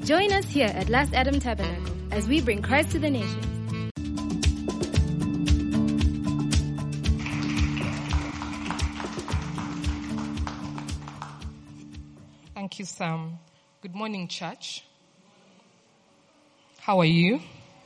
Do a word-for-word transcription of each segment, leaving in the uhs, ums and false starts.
Join us here at Last Adam Tabernacle as we bring Christ to the nations. Thank you, Sam. Good morning, church. How are you?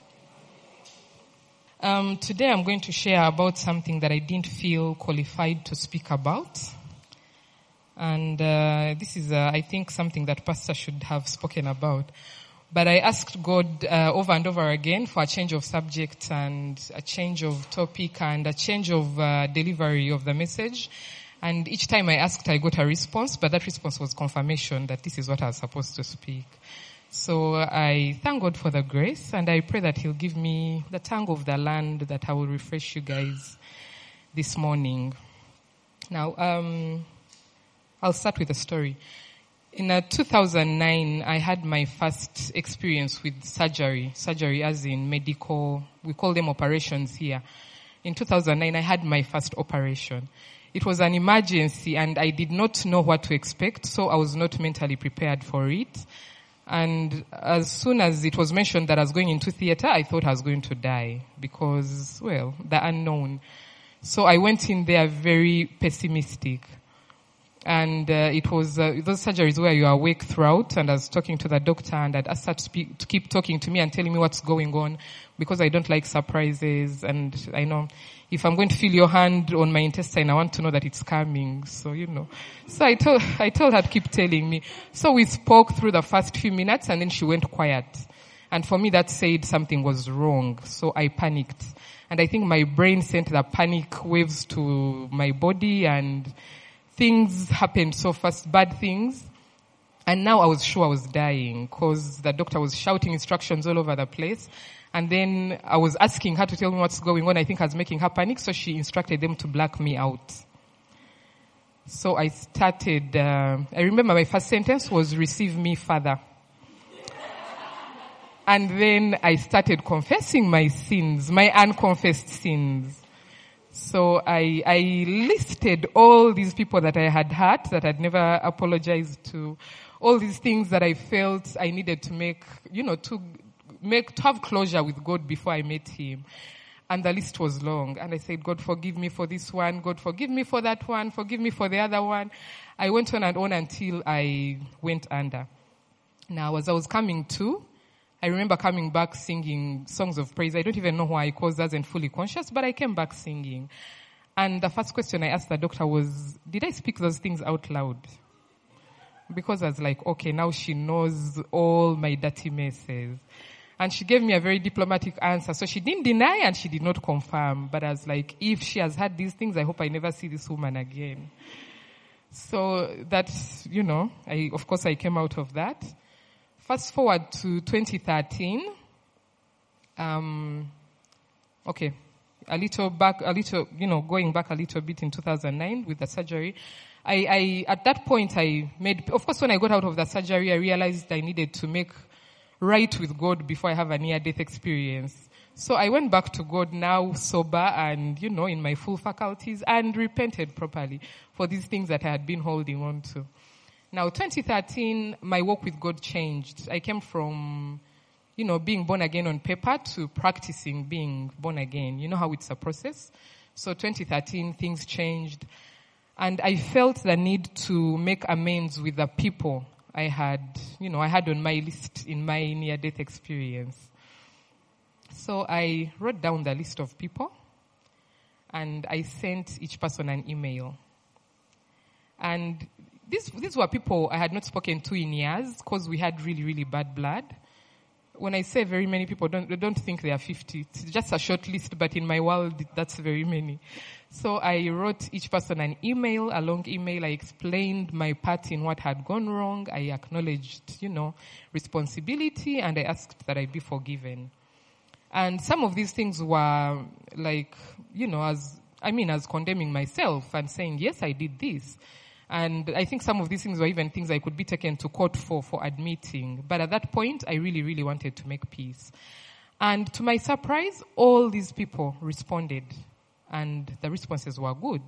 Um, today I'm going to share about something that I didn't feel qualified to speak about. And uh, this is, uh, I think, something that Pastor should have spoken about. But I asked God uh, over and over again for a change of subject and a change of topic and a change of uh, delivery of the message. And each time I asked, I got a response, but that response was confirmation that this is what I was supposed to speak. So I thank God for the grace, and I pray that He'll give me the tongue of the land that I will refresh you guys this morning. Now, um... I'll start with a story. In uh, two thousand nine, I had my first experience with surgery. Surgery as in medical, we call them operations here. In two thousand nine, I had my first operation. It was an emergency and I did not know what to expect, so I was not mentally prepared for it. And as soon as it was mentioned that I was going into theater, I thought I was going to die because, well, the unknown. So I went in there very pessimistic. And uh, it was uh, those surgeries where you are awake throughout, and I was talking to the doctor, and I'd asked her to, speak, to keep talking to me and telling me what's going on, because I don't like surprises, and I know if I'm going to feel your hand on my intestine, I want to know that it's coming, so you know. So I told, I told her to keep telling me. So we spoke through the first few minutes, and then she went quiet. And for me, that said something was wrong, so I panicked. And I think my brain sent the panic waves to my body, and things happened so fast, bad things. And now I was sure I was dying because the doctor was shouting instructions all over the place. And then I was asking her to tell me what's going on. I think I was making her panic, so she instructed them to black me out. So I started, uh, I remember my first sentence was, "Receive me, Father." And then I started confessing my sins, my unconfessed sins. So I, I listed all these people that I had hurt, that I'd never apologized to, all these things that I felt I needed to make, you know, to make, to have closure with God before I met Him. And the list was long. And I said, God, forgive me for this one. God, forgive me for that one. Forgive me for the other one. I went on and on until I went under. Now, as I was coming to, I remember coming back singing songs of praise. I don't even know why, because I wasn't fully conscious, but I came back singing. And the first question I asked the doctor was, did I speak those things out loud? Because I was like, okay, now she knows all my dirty messes. And she gave me a very diplomatic answer. So she didn't deny and she did not confirm. But I was like, if she has had these things, I hope I never see this woman again. So that's, you know, I, of course I came out of that. Fast forward to twenty thirteen. Um, okay, a little back, a little, you know, going back a little bit in two thousand nine with the surgery. I, I, at that point I made, of course when I got out of the surgery, I realized I needed to make right with God before I have a near-death experience. So I went back to God now sober and, you know, in my full faculties and repented properly for these things that I had been holding on to. Now, twenty thirteen, my walk with God changed. I came from, you know, being born again on paper to practicing being born again. You know how it's a process? So twenty thirteen, things changed. And I felt the need to make amends with the people I had, you know, I had on my list in my near-death experience. So I wrote down the list of people and I sent each person an email. And These, these were people I had not spoken to in years because we had really, really bad blood. When I say very many people, don't, don't think they are fifty. It's just a short list, but in my world, that's very many. So I wrote each person an email, a long email. I explained my part in what had gone wrong. I acknowledged, you know, responsibility, and I asked that I be forgiven. And some of these things were like, you know, as, I mean, as condemning myself and saying, yes, I did this. And I think some of these things were even things I could be taken to court for, for admitting. But at that point, I really, really wanted to make peace. And to my surprise, all these people responded. And the responses were good.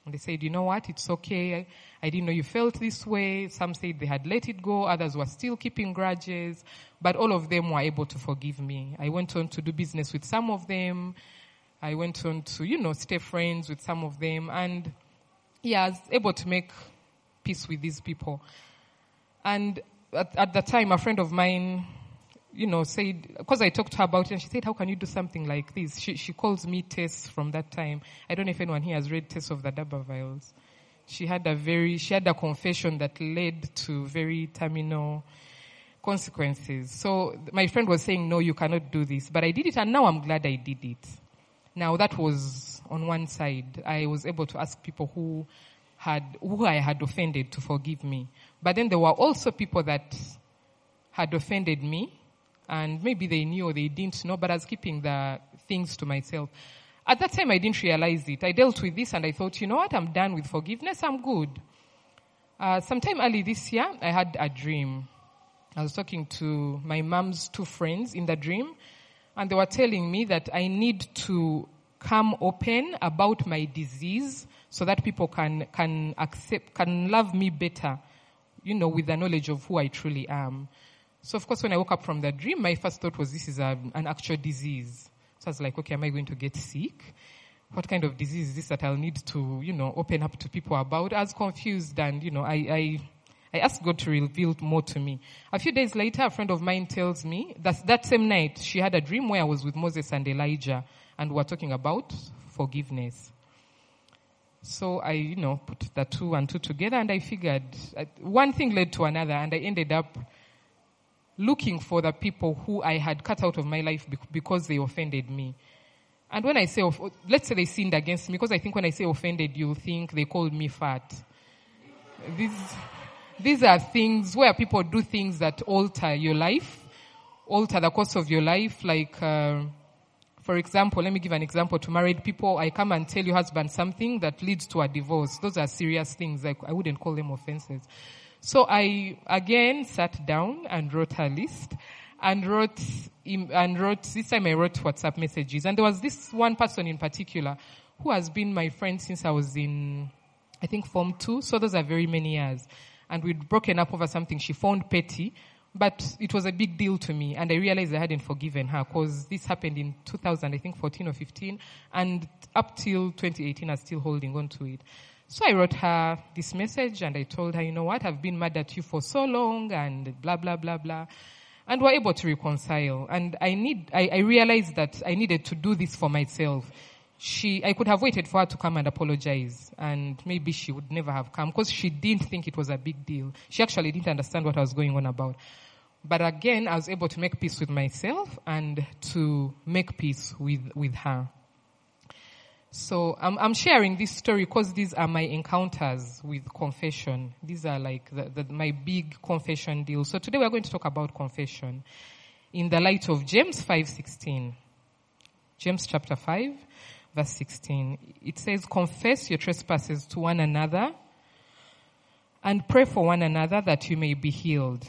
And they said, you know what, it's okay. I, I didn't know you felt this way. Some said they had let it go. Others were still keeping grudges. But all of them were able to forgive me. I went on to do business with some of them. I went on to, you know, stay friends with some of them. And yeah, I was able to make peace with these people. And at, at the time, a friend of mine, you know, said, because I talked to her about it, and she said, how can you do something like this? She, she calls me Tess from that time. I don't know if anyone here has read Tess of the D'Urbervilles. She had a very, she had a confession that led to very terminal consequences. So my friend was saying, no, you cannot do this. But I did it, and now I'm glad I did it. Now that was on one side. I was able to ask people who had, who I had offended to forgive me. But then there were also people that had offended me, and maybe they knew or they didn't know, but I was keeping the things to myself. At that time, I didn't realize it. I dealt with this and I thought, you know what, I'm done with forgiveness, I'm good. Uh, sometime early this year, I had a dream. I was talking to my mom's two friends in the dream, and they were telling me that I need to come open about my disease so that people can, can accept, can love me better, you know, with the knowledge of who I truly am. So, of course, when I woke up from the dream, my first thought was this is a, an actual disease. So I was like, okay, am I going to get sick? What kind of disease is this that I'll need to, you know, open up to people about? I was confused, and, you know, I, I, I asked God to reveal more to me. A few days later, a friend of mine tells me that that same night she had a dream where I was with Moses and Elijah, and we were talking about forgiveness. So I, you know, put the two and two together, and I figured uh, one thing led to another, and I ended up looking for the people who I had cut out of my life because they offended me. And when I say, let's say they sinned against me, because I think when I say offended, you'll think they called me fat. These, these are things where people do things that alter your life, alter the course of your life. Like, uh, for example, let me give an example to married people. I come and tell your husband something that leads to a divorce. Those are serious things. Like, I wouldn't call them offenses. So I, again, sat down and wrote a list and wrote, and wrote, this time I wrote WhatsApp messages. And there was this one person in particular who has been my friend since I was in, I think, Form two. So those are very many years. And we'd broken up over something she found petty, but it was a big deal to me. And I realized I hadn't forgiven her because this happened in two thousand, I think, fourteen or fifteen. And up till twenty eighteen, I was still holding on to it. So I wrote her this message and I told her, you know what, I've been mad at you for so long and blah, blah, blah, blah. And we're able to reconcile. And I need, I, I realized that I needed to do this for myself. She, I could have waited for her to come and apologize, and maybe she would never have come because she didn't think it was a big deal. She actually didn't understand what I was going on about. But again, I was able to make peace with myself and to make peace with, with her. So I'm, I'm sharing this story because these are my encounters with confession. These are like the, the, my big confession deal. So today we're going to talk about confession in the light of James five sixteen. James chapter five, verse sixteen. It says, confess your trespasses to one another and pray for one another that you may be healed.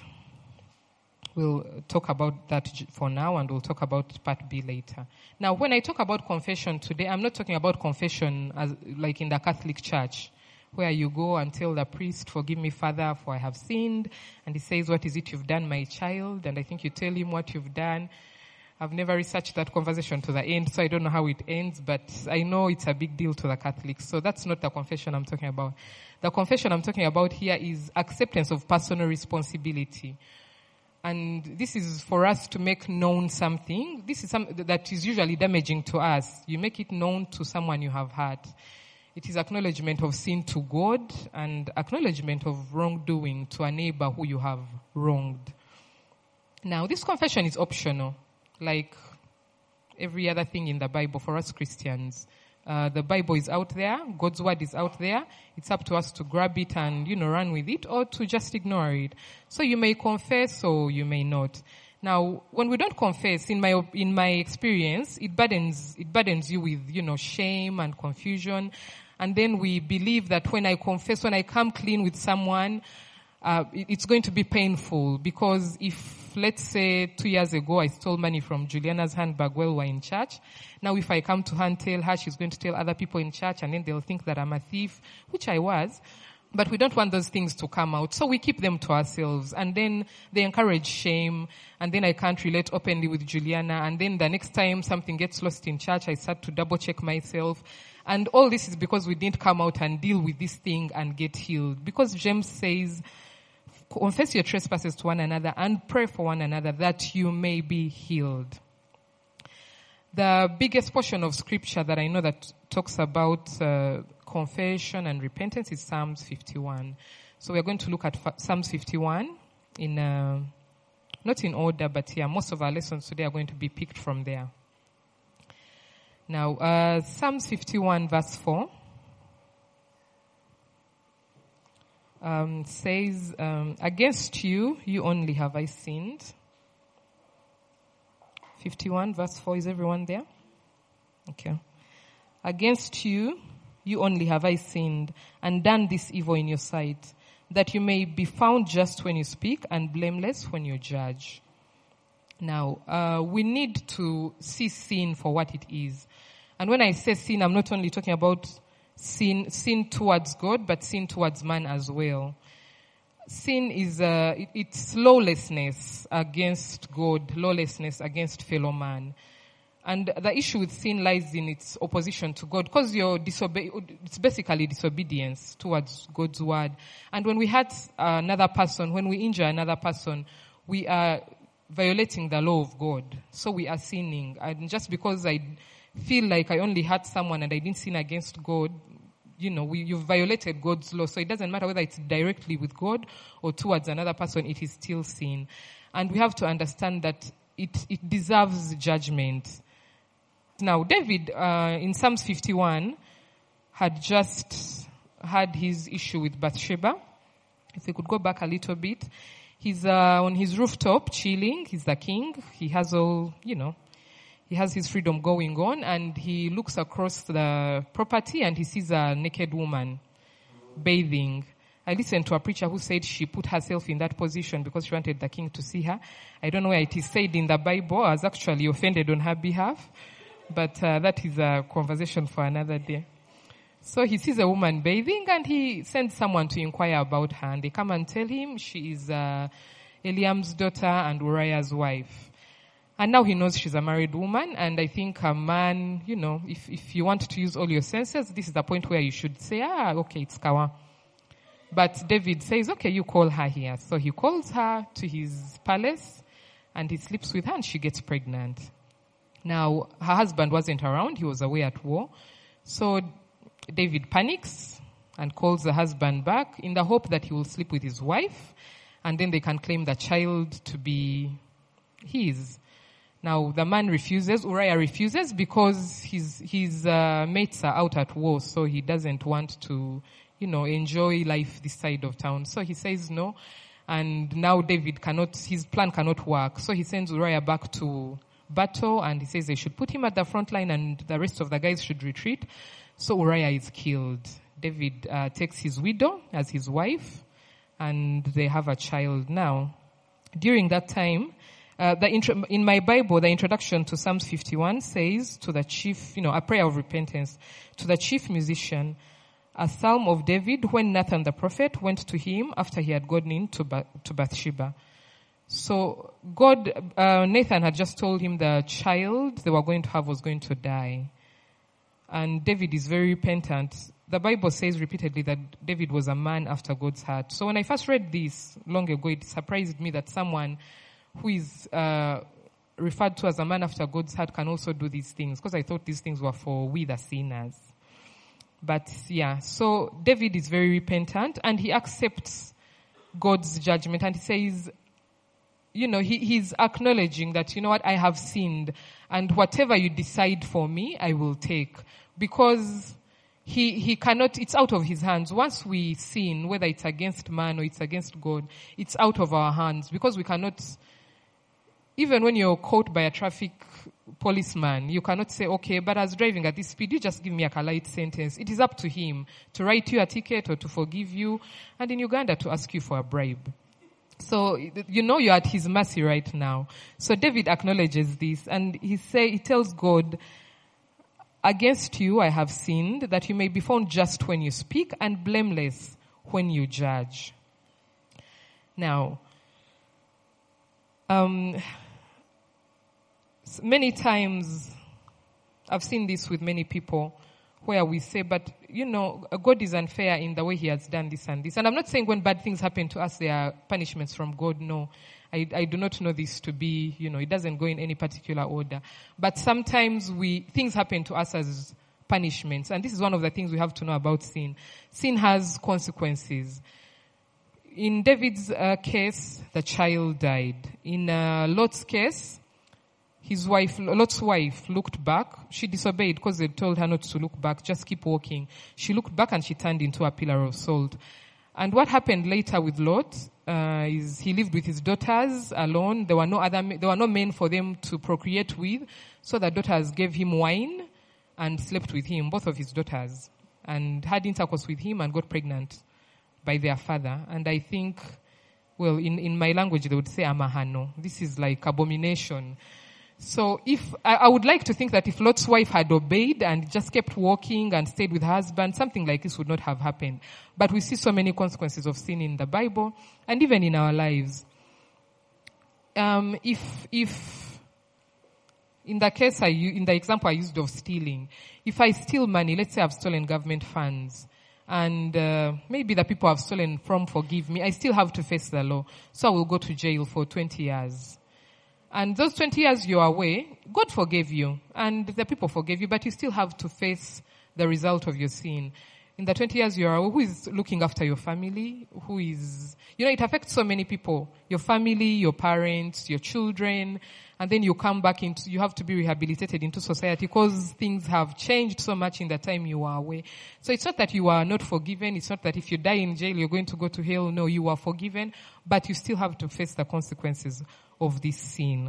We'll talk about that for now, and we'll talk about part B later. Now, when I talk about confession today, I'm not talking about confession as like in the Catholic Church, where you go and tell the priest, forgive me, Father, for I have sinned. And he says, what is it you've done, my child? And I think you tell him what you've done. I've never researched that conversation to the end, so I don't know how it ends, but I know it's a big deal to the Catholics. So that's not the confession I'm talking about. The confession I'm talking about here is acceptance of personal responsibility. And this is for us to make known something. This is something that is usually damaging to us. You make it known to someone you have hurt. It is acknowledgement of sin to God and acknowledgement of wrongdoing to a neighbor who you have wronged. Now, this confession is optional, like every other thing in the Bible for us Christians. Uh, the Bible is out there. God's word is out there. It's up to us to grab it and, you know, run with it or to just ignore it. So you may confess or you may not. Now, when we don't confess, in my, in my experience, it burdens, it burdens you with, you know, shame and confusion. And then we believe that when I confess, when I come clean with someone, uh, it, it's going to be painful because if let's say, two years ago, I stole money from Juliana's handbag while we're in church. Now, if I come to her and tell her, she's going to tell other people in church, and then they'll think that I'm a thief, which I was. But we don't want those things to come out, so we keep them to ourselves. And then they encourage shame, and then I can't relate openly with Juliana. And then the next time something gets lost in church, I start to double-check myself. And all this is because we didn't come out and deal with this thing and get healed. Because James says, confess your trespasses to one another and pray for one another that you may be healed. The biggest portion of scripture that I know that talks about uh, confession and repentance is Psalms fifty-one. So we're going to look at fa- Psalms fifty-one in, uh, not in order, but yeah, most of our lessons today are going to be picked from there. Now, uh, Psalms fifty-one verse four um, says, um, against you, you only have I sinned. fifty-one verse four, is everyone there? Okay. Against you, you only have I sinned and done this evil in your sight, that you may be found just when you speak and blameless when you judge. Now, uh, we need to see sin for what it is. And when I say sin, I'm not only talking about sin, sin towards God, but sin towards man as well. Sin is, uh, it, it's lawlessness against God, lawlessness against fellow man. And the issue with sin lies in its opposition to God, because you're disobe- it's basically disobedience towards God's word. And when we hurt another person, when we injure another person, we are violating the law of God. So we are sinning. And just because I feel like I only hurt someone and I didn't sin against God, you know, we, you've violated God's law. So it doesn't matter whether it's directly with God or towards another person, it is still sin. And we have to understand that it, it deserves judgment. Now, David, uh, in Psalms fifty-one, had just had his issue with Bathsheba. If we could go back a little bit. He's uh, on his rooftop chilling. He's the king. He has all, you know, he has his freedom going on, and he looks across the property and he sees a naked woman bathing. I listened to a preacher who said she put herself in that position because she wanted the king to see her. I don't know where it is said in the Bible. I was actually offended on her behalf. But uh, that is a conversation for another day. So he sees a woman bathing and he sends someone to inquire about her. And they come and tell him she is uh, Eliam's daughter and Uriah's wife. And now he knows she's a married woman. And I think a man, you know, if, if you want to use all your senses, this is the point where you should say, ah, okay, it's Kawa. But David says, okay, you call her here. So he calls her to his palace and he sleeps with her and she gets pregnant. Now, her husband wasn't around. He was away at war. So David panics and calls the husband back in the hope that he will sleep with his wife and then they can claim the child to be his. Now, the man refuses. Uriah refuses because his, his uh, mates are out at war, so he doesn't want to, you know, enjoy life this side of town. So he says no. And now David cannot, his plan cannot work. So he sends Uriah back to battle and he says they should put him at the front line and the rest of the guys should retreat. So Uriah is killed. David uh, takes his widow as his wife and they have a child. Now, during that time, uh, the intro- in my Bible, the introduction to Psalms fifty-one says to the chief, you know, a prayer of repentance, to the chief musician, a psalm of David when Nathan the prophet went to him after he had gone in to, ba- to Bathsheba. So God, uh, Nathan had just told him the child they were going to have was going to die. And David is very repentant. The Bible says repeatedly that David was a man after God's heart. So when I first read this long ago, it surprised me that someone who is uh, referred to as a man after God's heart can also do these things, because I thought these things were for we the sinners. But yeah, so David is very repentant and he accepts God's judgment and he says, you know, he, he's acknowledging that, you know what, I have sinned and whatever you decide for me, I will take. Because he, he cannot, it's out of his hands. Once we sin, whether it's against man or it's against God, it's out of our hands because we cannot, even when you're caught by a traffic policeman, you cannot say, okay, but I was driving at this speed, you just give me a light sentence. It is up to him to write you a ticket or to forgive you, and in Uganda to ask you for a bribe. So, you know you're at his mercy right now. So David acknowledges this, and he say, he tells God, against you I have sinned, that you may be found just when you speak and blameless when you judge. Now, um, many times I've seen this with many people where we say, but you know, God is unfair in the way he has done this and this. And I'm not saying when bad things happen to us, there are punishments from God. No, I, I do not know this to be, you know, it doesn't go in any particular order. But sometimes we, things happen to us as punishments. And this is one of the things we have to know about sin. Sin has consequences. In David's uh, case, the child died. In uh, Lot's case, his wife, Lot's wife, looked back. She disobeyed because they told her not to look back, just keep walking. She looked back and she turned into a pillar of salt. And what happened later with Lot uh, is he lived with his daughters alone. There were no other, there were no men for them to procreate with. So the daughters gave him wine and slept with him, both of his daughters, and had intercourse with him and got pregnant by their father. And I think, well, in, in my language they would say amahano. This is like abomination. So if, I, I would like to think that if Lot's wife had obeyed and just kept walking and stayed with her husband, something like this would not have happened. But we see so many consequences of sin in the Bible and even in our lives. Um, if, if, in the case I, in the example I used of stealing, if I steal money, let's say I've stolen government funds, and uh, maybe the people I've stolen from forgive me, I still have to face the law. So I will go to jail for twenty years. And those twenty years you're away, God forgave you, and the people forgave you, but you still have to face the result of your sin. In the twenty years you're away, who is looking after your family? Who is, you know, it affects so many people. Your family, your parents, your children, and then you come back into, you have to be rehabilitated into society because things have changed so much in the time you are away. So it's not that you are not forgiven. It's not that if you die in jail, you're going to go to hell. No, you are forgiven, but you still have to face the consequences of this sin.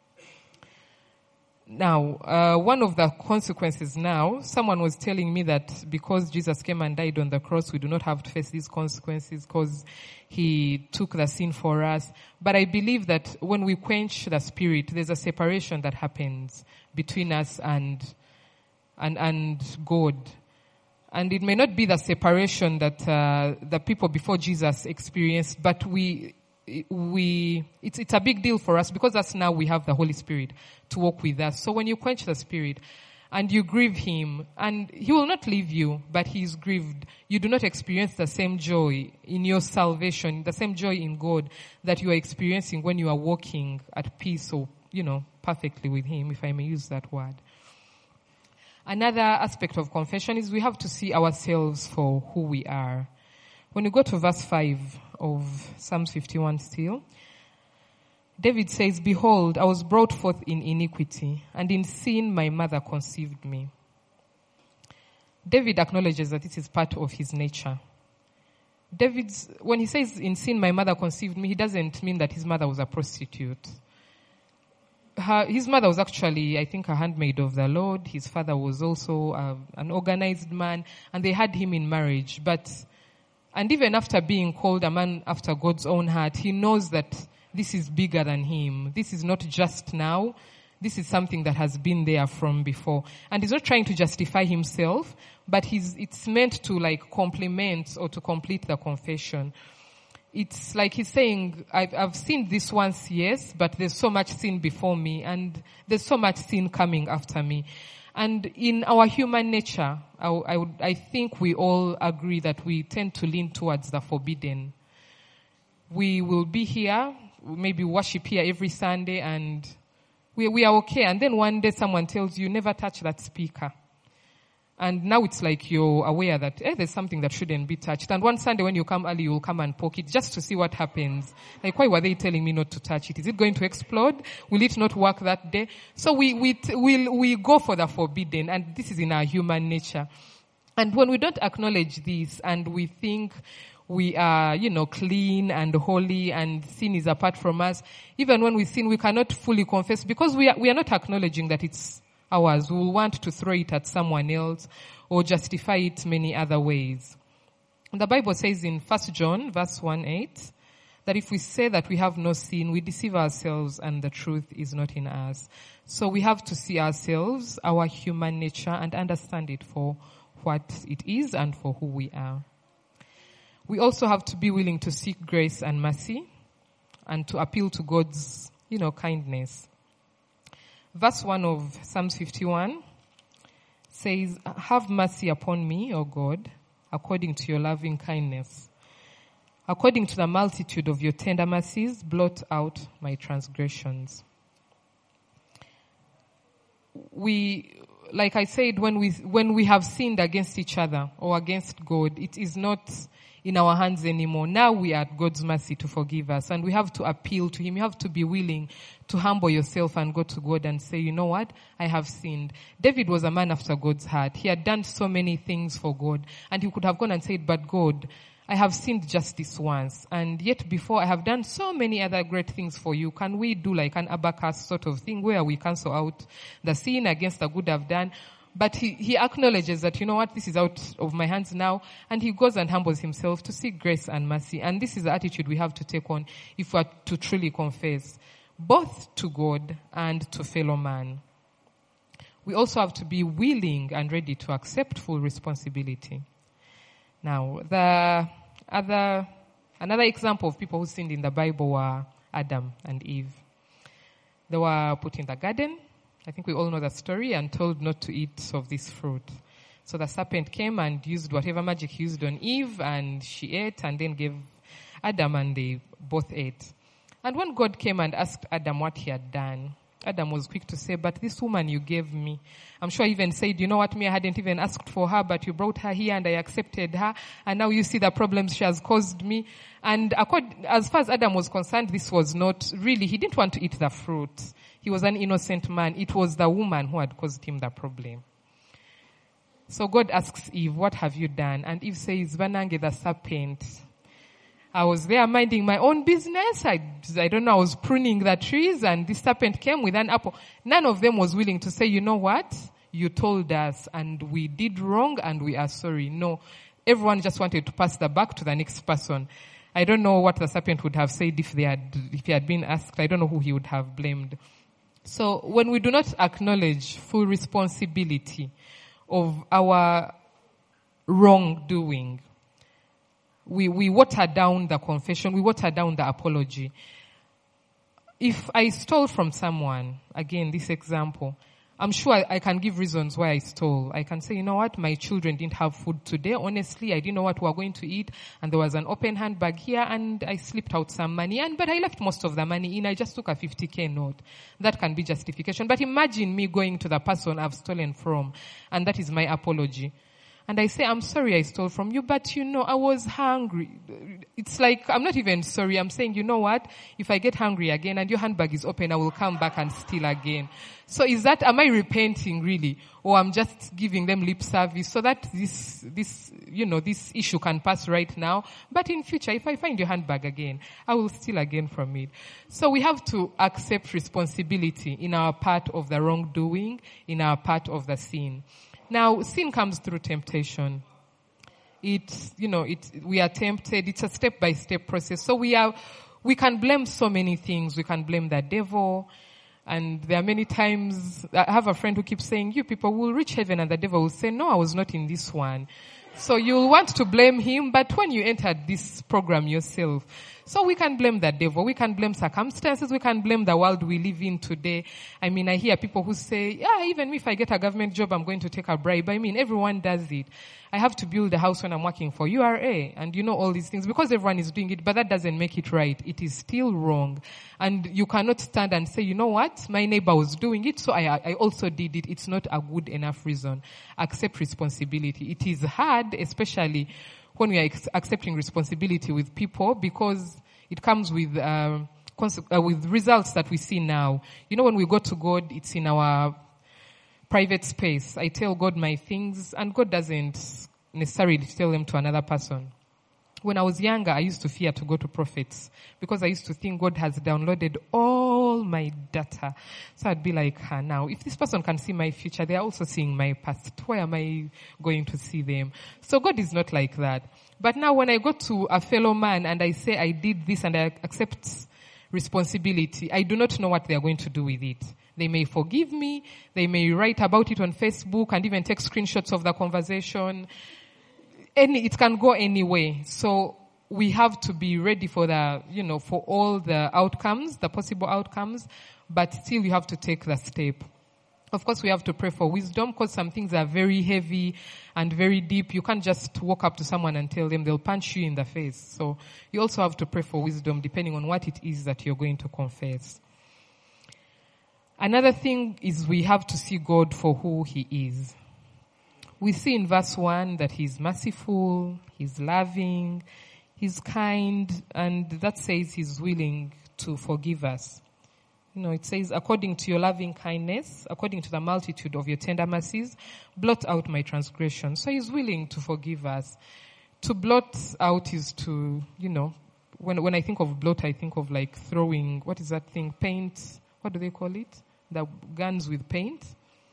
Now, uh, one of the consequences now, someone was telling me that because Jesus came and died on the cross, we do not have to face these consequences because he took the sin for us. But I believe that when we quench the spirit, there's a separation that happens between us and, and, and God. And it may not be the separation that, uh, the people before Jesus experienced, but we, we, it's, it's a big deal for us because us now we have the Holy Spirit to walk with us. So when you quench the Spirit and you grieve him, and he will not leave you, but he is grieved, you do not experience the same joy in your salvation, the same joy in God that you are experiencing when you are walking at peace or, you know, perfectly with him, if I may use that word. Another aspect of confession is we have to see ourselves for who we are. When you go to verse five of Psalm fifty-one still, David says, "Behold, I was brought forth in iniquity, and in sin my mother conceived me." David acknowledges that this is part of his nature. David's, when he says, "In sin my mother conceived me," he doesn't mean that his mother was a prostitute. Her, his mother was actually, I think, a handmaid of the Lord. His father was also uh, an organized man, and they had him in marriage. But And even after being called a man after God's own heart, he knows that this is bigger than him. This is not just now. This is something that has been there from before. And he's not trying to justify himself, but he's, it's meant to like complement or to complete the confession. It's like he's saying, I've, I've seen this once, yes, but there's so much sin before me, and there's so much sin coming after me. And in our human nature, I, I, would, I think we all agree that we tend to lean towards the forbidden. We will be here, maybe worship here every Sunday, and we, we are okay. And then one day someone tells you, never touch that speaker. And now it's like you're aware that eh, there's something that shouldn't be touched. And one Sunday when you come early, you'll come and poke it just to see what happens. Like, why were they telling me not to touch it? Is it going to explode? Will it not work that day? So we we we we go for the forbidden, and this is in our human nature. And when we don't acknowledge this, and we think we are, you know, clean and holy, and sin is apart from us, even when we sin, we cannot fully confess because we are we are not acknowledging that it's ours. We will want to throw it at someone else or justify it many other ways. The Bible says in First John verse one eight that if we say that we have no sin, we deceive ourselves and the truth is not in us. So we have to see ourselves, our human nature, and understand it for what it is and for who we are. We also have to be willing to seek grace and mercy and to appeal to God's, you know, kindness. Verse one of Psalms fifty-one says, "Have mercy upon me, O God, according to your loving kindness. According to the multitude of your tender mercies, blot out my transgressions." We, like I said, when we, when we have sinned against each other or against God, it is not in our hands anymore. Now we are at God's mercy to forgive us, and we have to appeal to Him. You have to be willing to humble yourself and go to God and say, you know what? I have sinned. David was a man after God's heart. He had done so many things for God, and he could have gone and said, but God, I have sinned just this once, and yet before I have done so many other great things for you. Can we do like an abacus sort of thing where we cancel out the sin against the good I've done? But he, he acknowledges that, you know what, this is out of my hands now, and he goes and humbles himself to seek grace and mercy. And this is the attitude we have to take on if we are to truly confess, both to God and to fellow man. We also have to be willing and ready to accept full responsibility. Now, the other, another example of people who sinned in the Bible were Adam and Eve. They were put in the garden. I think we all know the story, and told not to eat of this fruit. So the serpent came and used whatever magic he used on Eve, and she ate and then gave Adam, and they both ate. And when God came and asked Adam what he had done, Adam was quick to say, but this woman you gave me. I'm sure he even said, you know what, me, I hadn't even asked for her, but you brought her here and I accepted her. And now you see the problems she has caused me. And according, as far as Adam was concerned, this was not really, he didn't want to eat the fruit. He was an innocent man. It was the woman who had caused him the problem. So God asks Eve, what have you done? And Eve says, Vanange, the serpent. I was there minding my own business. I, I don't know, I was pruning the trees, and this serpent came with an apple. None of them was willing to say, you know what? You told us and we did wrong and we are sorry. No, everyone just wanted to pass the buck to the next person. I don't know what the serpent would have said if they had, if he had been asked. I don't know who he would have blamed. So when we do not acknowledge full responsibility of our wrongdoing, we, we water down the confession, we water down the apology. If I stole from someone, again, this example, I'm sure I, I can give reasons why I stole. I can say, you know what, my children didn't have food today. Honestly, I didn't know what we were going to eat, and there was an open handbag here, and I slipped out some money, and but I left most of the money in. I just took a fifty K note. That can be justification. But imagine me going to the person I've stolen from, and that is my apology. And I say, I'm sorry I stole from you, but you know, I was hungry. It's like, I'm not even sorry. I'm saying, you know what? If I get hungry again and your handbag is open, I will come back and steal again. So is that, am I repenting really? Or I'm just giving them lip service so that this, this, you know, this issue can pass right now. But in future, if I find your handbag again, I will steal again from it. So we have to accept responsibility in our part of the wrongdoing, in our part of the sin. Now, sin comes through temptation. It's, you know, it, we are tempted. It's a step-by-step process. So we are, we can blame so many things. We can blame the devil. And there are many times, I have a friend who keeps saying, you people will reach heaven, and the devil will say, no, I was not in this one. So you'll want to blame him, but when you entered this program yourself, so we can blame the devil, we can blame circumstances, we can blame the world we live in today. I mean, I hear people who say, yeah, even if I get a government job, I'm going to take a bribe. I mean, everyone does it. I have to build a house when I'm working for U R A, and you know all these things, because everyone is doing it, but that doesn't make it right. It is still wrong. And you cannot stand and say, you know what, my neighbor was doing it, so I, I also did it. It's not a good enough reason. Accept responsibility. It is hard, especially when we are ex- accepting responsibility with people, because it comes with, uh, cons- uh, with results that we see now. You know, when we go to God, it's in our private space. I tell God my things, and God doesn't necessarily tell them to another person. When I was younger, I used to fear to go to prophets because I used to think God has downloaded all my data. So I'd be like, ah, now, if this person can see my future, they're also seeing my past. Why am I going to see them? So God is not like that. But now when I go to a fellow man and I say I did this and I accept responsibility, I do not know what they are going to do with it. They may forgive me, they may write about it on Facebook and even take screenshots of the conversation. Any, it can go any way. So we have to be ready for the, you know, for all the outcomes, the possible outcomes, but still you have to take the step. Of course, we have to pray for wisdom because some things are very heavy and very deep. You can't just walk up to someone and tell them, they'll punch you in the face. So you also have to pray for wisdom depending on what it is that you're going to confess. Another thing is we have to see God for who He is. We see in verse one that He's merciful, He's loving, He's kind, and that says He's willing to forgive us. You know, it says, according to your loving kindness, according to the multitude of your tender mercies, blot out my transgression. So He's willing to forgive us. To blot out is to, you know, when when I think of blot, I think of like throwing, what is that thing? Paint, what do they call it? The guns with paint?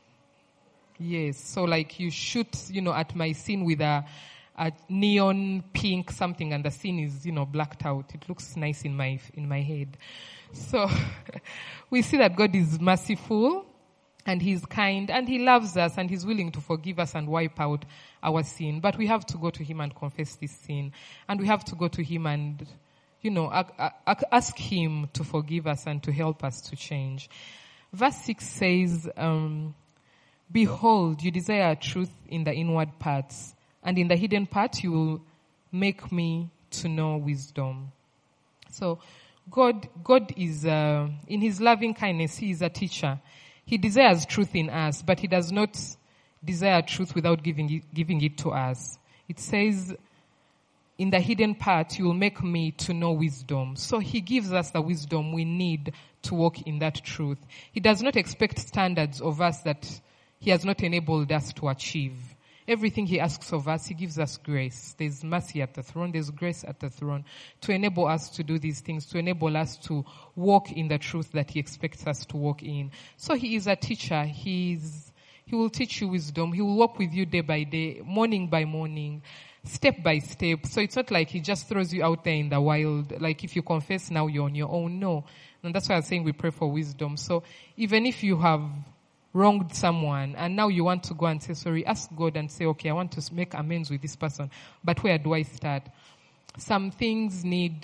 Yes, so like you shoot, you know, at my sin with a, a neon pink something and the sin is, you know, blacked out. It looks nice in my, in my head. So we see that God is merciful and He's kind and He loves us and He's willing to forgive us and wipe out our sin. But we have to go to Him and confess this sin. And we have to go to Him and, you know, ask Him to forgive us and to help us to change. Verse six says, um, behold, you desire truth in the inward parts, and in the hidden part you will make me to know wisdom. So God, God is, uh, in His loving kindness, He is a teacher. He desires truth in us, but He does not desire truth without giving it, giving it to us. It says, in the hidden part, you will make me to know wisdom. So He gives us the wisdom we need to walk in that truth. He does not expect standards of us that He has not enabled us to achieve. Everything He asks of us, He gives us grace. There's mercy at the throne. There's grace at the throne to enable us to do these things, to enable us to walk in the truth that He expects us to walk in. So He is a teacher. He's, He will teach you wisdom. He will walk with you day by day, morning by morning, step by step. So it's not like He just throws you out there in the wild. Like if you confess now, you're on your own. No. And that's why I'm saying we pray for wisdom. So even if you have wronged someone and now you want to go and say sorry, ask God and say, okay, I want to make amends with this person, but where do I start? Some things need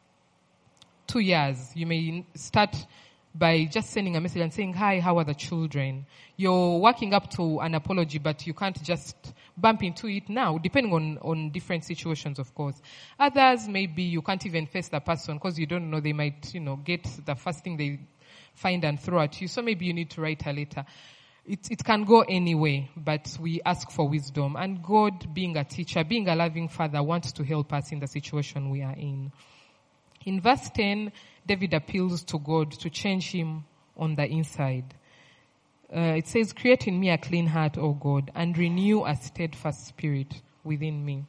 two years. You may start by just sending a message and saying, hi, how are the children? You're working up to an apology, but you can't just bump into it now, depending on, on different situations, of course. Others, maybe you can't even face the person because you don't know, they might, you know, get the first thing they find and throw at you. So maybe you need to write a letter. It, it can go anyway, but we ask for wisdom. And God, being a teacher, being a loving Father, wants to help us in the situation we are in. In verse ten, David appeals to God to change him on the inside. Uh, it says, create in me a clean heart, O God, and renew a steadfast spirit within me.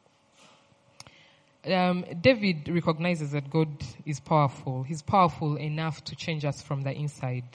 Um, David recognizes that God is powerful. He's powerful enough to change us from the inside.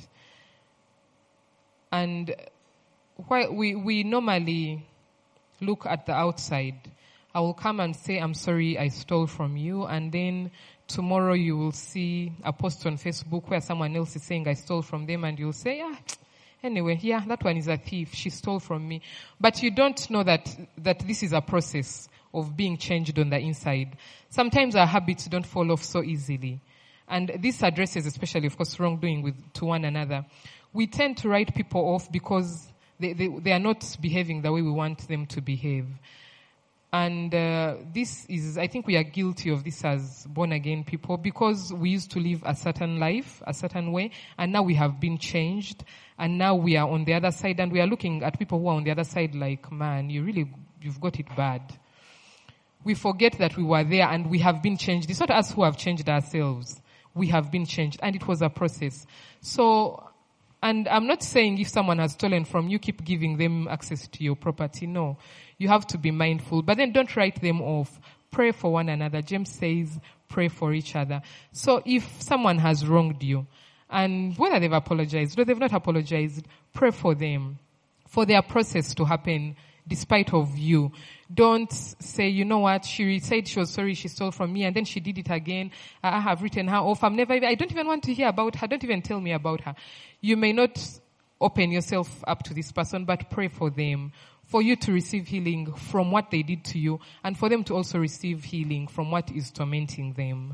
And while we, we normally look at the outside, I will come and say, I'm sorry I stole from you. And then tomorrow you will see a post on Facebook where someone else is saying I stole from them, and you'll say, yeah, anyway, yeah, that one is a thief. She stole from me. But you don't know that, that this is a process of being changed on the inside. Sometimes our habits don't fall off so easily. And this addresses especially, of course, wrongdoing with, to one another. We tend to write people off because they, they, they are not behaving the way we want them to behave. And uh, this is, I think we are guilty of this as born-again people because we used to live a certain life, a certain way, and now we have been changed, and now we are on the other side, and we are looking at people who are on the other side like, man, you really, you've got it bad. We forget that we were there and we have been changed. It's not us who have changed ourselves. We have been changed, and it was a process. So, and I'm not saying if someone has stolen from you, keep giving them access to your property. No. You have to be mindful. But then don't write them off. Pray for one another. James says, pray for each other. So if someone has wronged you, and whether they've apologized or they've not apologized, pray for them, for their process to happen despite of you. Don't say, you know what, she said she was sorry, she stole from me, and then she did it again. I have written her off. I'm never, I don't even want to hear about her. Don't even tell me about her. You may not open yourself up to this person, but pray for them, for you to receive healing from what they did to you, and for them to also receive healing from what is tormenting them.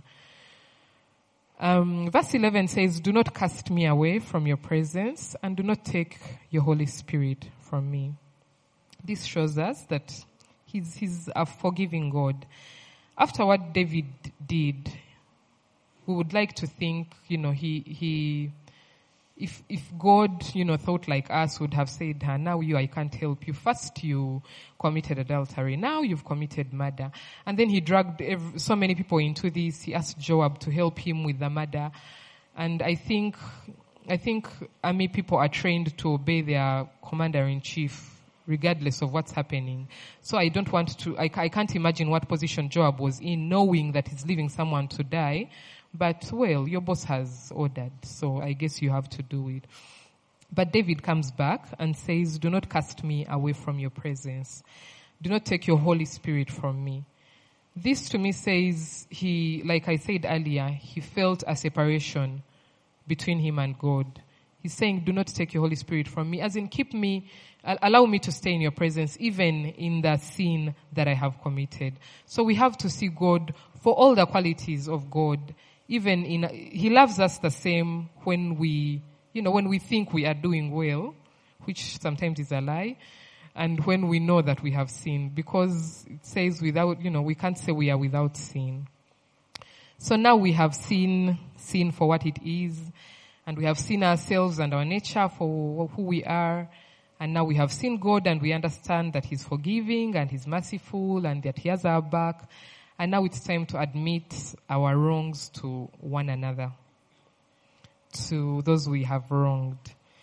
Um, verse eleven says, do not cast me away from your presence, and do not take your Holy Spirit from me. This shows us that He's, he's a forgiving God. After what David did, we would like to think, you know, he, he, if, if God, you know, thought like us, would have said, her, now you, I can't help you. First you committed adultery. Now you've committed murder. And then he dragged every, so many people into this. He asked Joab to help him with the murder. And I think, I think army people are trained to obey their commander-in-chief, regardless of what's happening. So I don't want to, I, I can't imagine what position Joab was in, knowing that he's leaving someone to die. But, well, your boss has ordered, so I guess you have to do it. But David comes back and says, do not cast me away from your presence. Do not take your Holy Spirit from me. This to me says he, like I said earlier, he felt a separation between him and God. He's saying, do not take your Holy Spirit from me, as in keep me, allow me to stay in your presence, even in the sin that I have committed. So we have to see God for all the qualities of God, even in, He loves us the same when we, you know, when we think we are doing well, which sometimes is a lie, and when we know that we have sinned, because it says without, you know, we can't say we are without sin. So now we have seen sin for what it is, and we have seen ourselves and our nature for who we are. And now we have seen God and we understand that He's forgiving and He's merciful and that He has our back. And now it's time to admit our wrongs to one another, to those we have wronged.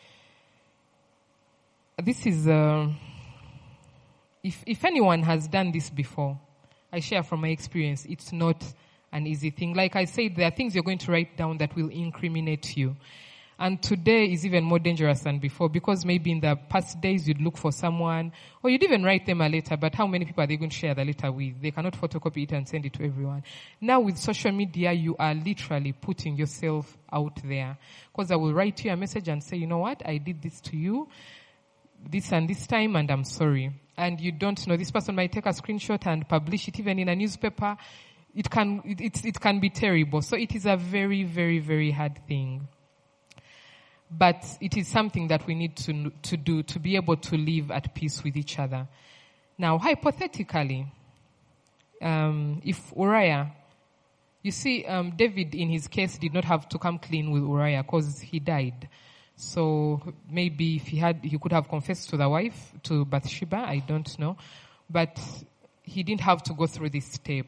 This is, uh, if, if anyone has done this before, I share from my experience, it's not an easy thing. Like I said, there are things you're going to write down that will incriminate you. And today is even more dangerous than before, because maybe in the past days you'd look for someone, or you'd even write them a letter, but how many people are they going to share the letter with? They cannot photocopy it and send it to everyone. Now with social media, you are literally putting yourself out there. Because I will write you a message and say, you know what, I did this to you, this and this time, and I'm sorry. And you don't know, this person might take a screenshot and publish it even in a newspaper. It can, it, it, it can be terrible. So it is a very, very, very hard thing. But it is something that we need to, to do to be able to live at peace with each other. Now, hypothetically, um, if Uriah, you see, um, David in his case did not have to come clean with Uriah because he died. So maybe if he had, he could have confessed to the wife, to Bathsheba, I don't know. But he didn't have to go through this step.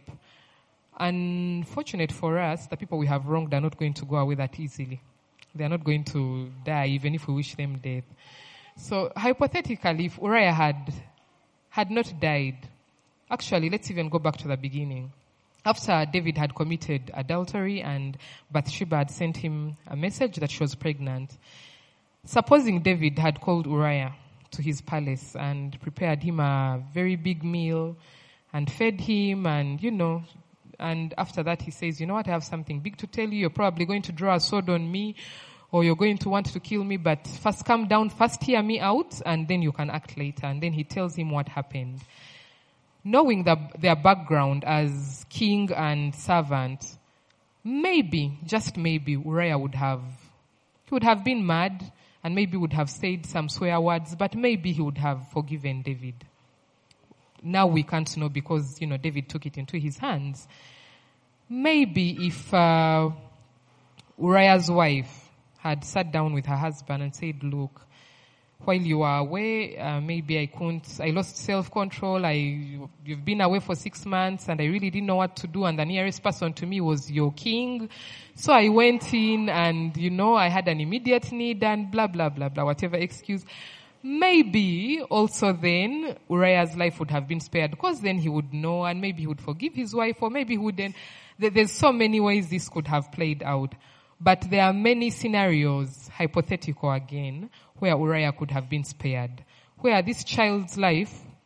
Unfortunate for us, the people we have wronged are not going to go away that easily. They are not going to die even if we wish them death. So hypothetically, if Uriah had, had not died, actually, let's even go back to the beginning. After David had committed adultery and Bathsheba had sent him a message that she was pregnant, supposing David had called Uriah to his palace and prepared him a very big meal and fed him and, you know, and after that he says, you know what, I have something big to tell you. You're probably going to draw a sword on me or you're going to want to kill me, but first come down, first hear me out, and then you can act later. And then he tells him what happened. Knowing the, their background as king and servant, maybe, just maybe, Uriah would have, he would have been mad and maybe would have said some swear words, but maybe he would have forgiven David. Now we can't know because, you know, David took it into his hands. Maybe if uh, Uriah's wife had sat down with her husband and said, look, while you were away, uh, maybe I couldn't, I lost self-control, I, you've been away for six months and I really didn't know what to do and the nearest person to me was your king. So I went in and, you know, I had an immediate need and blah, blah, blah, blah, whatever excuse. Maybe also then Uriah's life would have been spared because then he would know and maybe he would forgive his wife or maybe he wouldn't. There's so many ways this could have played out. But there are many scenarios, hypothetical again, where Uriah could have been spared, where this child's life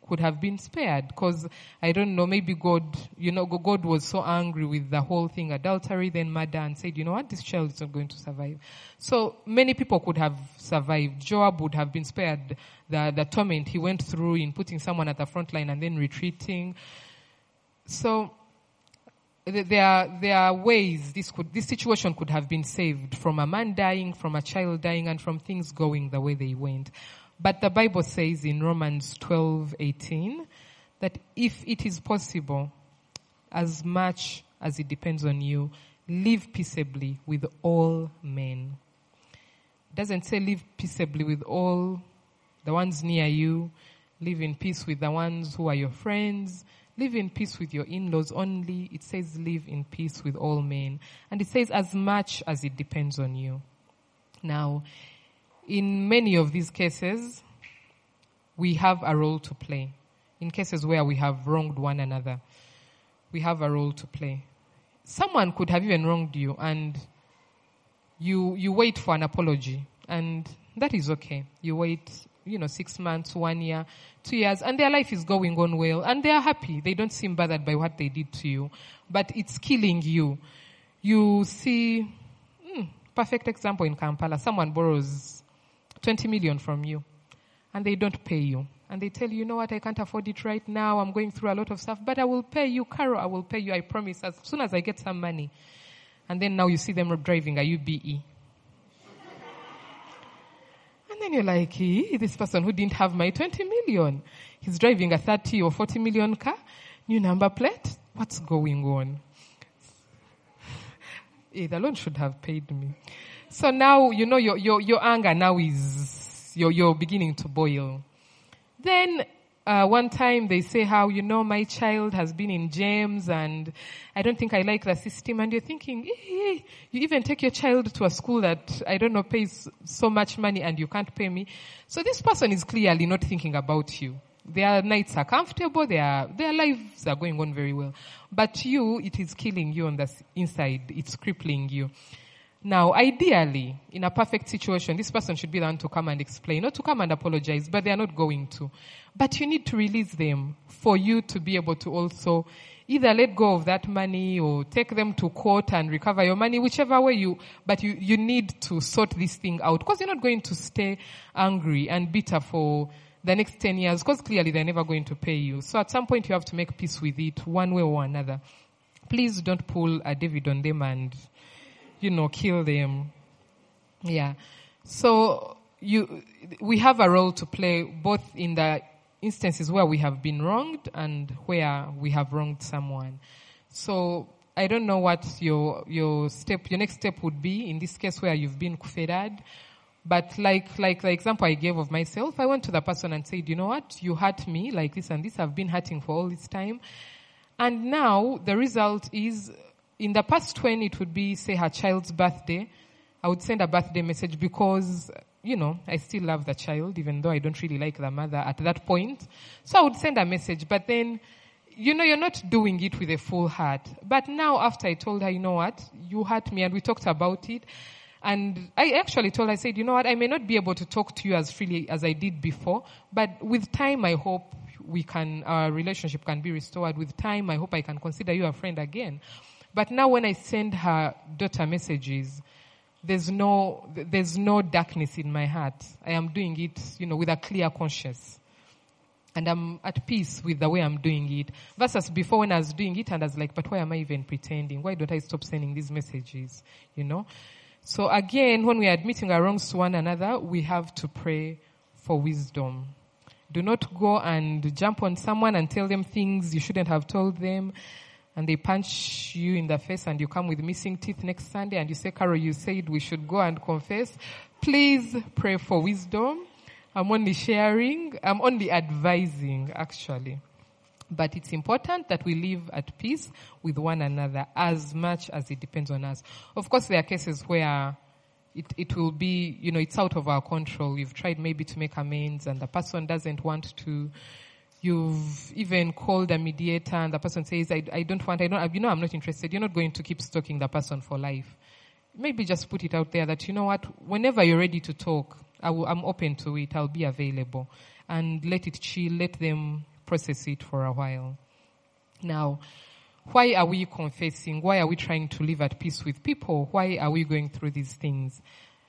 could have been spared, because I don't know, maybe God, you know, God was so angry with the whole thing, adultery, then murder, and said, you know what, this child is not going to survive. So many people could have survived. Joab would have been spared the, the torment he went through in putting someone at the front line and then retreating. So there are, there are ways this could, this situation could have been saved, from a man dying, from a child dying, and from things going the way they went. But the Bible says in Romans twelve eighteen that if it is possible, as much as it depends on you, live peaceably with all men. It doesn't say live peaceably with all the ones near you. Live in peace with the ones who are your friends. Live in peace with your in-laws only. It says live in peace with all men. And it says as much as it depends on you. Now, in many of these cases, we have a role to play. In cases where we have wronged one another, we have a role to play. Someone could have even wronged you, and you you wait for an apology, and that is okay. You wait, you know, six months, one year, two years, and their life is going on well, and they are happy. They don't seem bothered by what they did to you, but it's killing you. You see, mm, perfect example in Kampala, someone borrows twenty million from you, and they don't pay you. And they tell you, you know what, I can't afford it right now. I'm going through a lot of stuff, but I will pay you, Carol, I will pay you, I promise, as soon as I get some money. And then now you see them driving a U B E. And then you're like, eh, this person who didn't have my twenty million, he's driving a thirty or forty million car, new number plate. What's going on? Eh, the loan should have paid me. So now, you know, your, your, your anger now is, you're, you're beginning to boil. Then, uh, one time they say how, you know, my child has been in James and I don't think I like the system. And you're thinking, eh, eh, you even take your child to a school that, I don't know, pays so much money and you can't pay me. So this person is clearly not thinking about you. Their nights are comfortable, their, their lives are going on very well. But you, it is killing you on the inside. It's crippling you. Now, ideally, in a perfect situation, this person should be the one to come and explain, not to come and apologize, but they are not going to. But you need to release them for you to be able to also either let go of that money or take them to court and recover your money, whichever way you, but you, you need to sort this thing out, because you're not going to stay angry and bitter for the next ten years, because clearly they're never going to pay you. So at some point you have to make peace with it one way or another. Please don't pull a David on them and, you know, kill them. Yeah. So you, we have a role to play both in the instances where we have been wronged and where we have wronged someone. So I don't know what your, your step, your next step would be in this case where you've been kufedad. But like, like the example I gave of myself, I went to the person and said, you know what, you hurt me like this and this. I've been hurting for all this time. And now the result is, in the past when it would be, say, her child's birthday, I would send a birthday message because, you know, I still love the child, even though I don't really like the mother at that point. So I would send a message, but then, you know, you're not doing it with a full heart. But now after I told her, you know what, you hurt me, and we talked about it, and I actually told her, I said, you know what, I may not be able to talk to you as freely as I did before, but with time I hope we can, our relationship can be restored. With time I hope I can consider you a friend again. But now when I send her daughter messages, there's no, there's no darkness in my heart. I am doing it, you know, with a clear conscience. And I'm at peace with the way I'm doing it. Versus before when I was doing it and I was like, but why am I even pretending? Why don't I stop sending these messages? You know? So again, when we are admitting our wrongs to one another, we have to pray for wisdom. Do not go and jump on someone and tell them things you shouldn't have told them. And they punch you in the face and you come with missing teeth next Sunday and you say, Carol, you said we should go and confess. Please pray for wisdom. I'm only sharing. I'm only advising, actually. But it's important that we live at peace with one another as much as it depends on us. Of course, there are cases where it, it will be, you know, it's out of our control. We've tried maybe to make amends and the person doesn't want to. You've even called a mediator and the person says, I, I don't want, I don't, you know, I'm not interested. You're not going to keep stalking the person for life. Maybe just put it out there that, you know what, whenever you're ready to talk, I will, I'm open to it. I'll be available. And let it chill. Let them process it for a while. Now, why are we confessing? Why are we trying to live at peace with people? Why are we going through these things?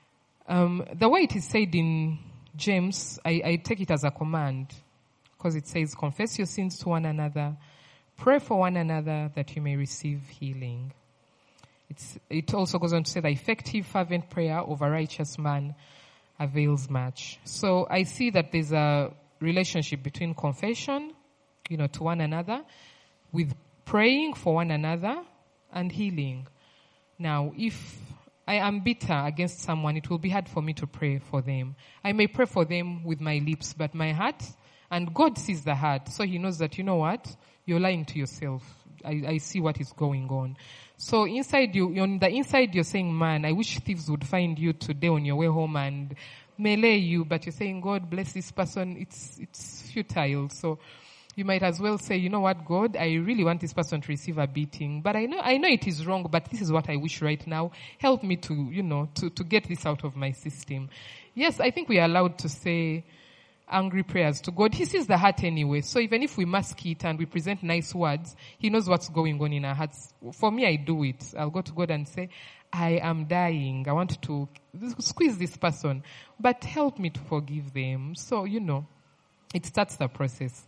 Um, the way it is said in James, I, I take it as a command, because it says, confess your sins to one another, pray for one another that you may receive healing. It's, it also goes on to say the effective, fervent prayer of a righteous man avails much. So I see that there's a relationship between confession, you know, to one another, with praying for one another, and healing. Now, if I am bitter against someone, it will be hard for me to pray for them. I may pray for them with my lips, but my heart, and God sees the heart, so he knows that, you know what, you're lying to yourself. I, I see what is going on. So inside you, on the inside you're saying, man, I wish thieves would find you today on your way home and melee you, but you're saying, God bless this person. It's, it's futile. So you might as well say, you know what, God, I really want this person to receive a beating, but I know, I know it is wrong, but this is what I wish right now. Help me to, you know, to, to get this out of my system. Yes, I think we are allowed to say angry prayers to God. He sees the heart anyway. So even if we mask it and we present nice words, he knows what's going on in our hearts. For me, I do it. I'll go to God and say, I am dying. I want to squeeze this person, but help me to forgive them. So, you know, it starts the process.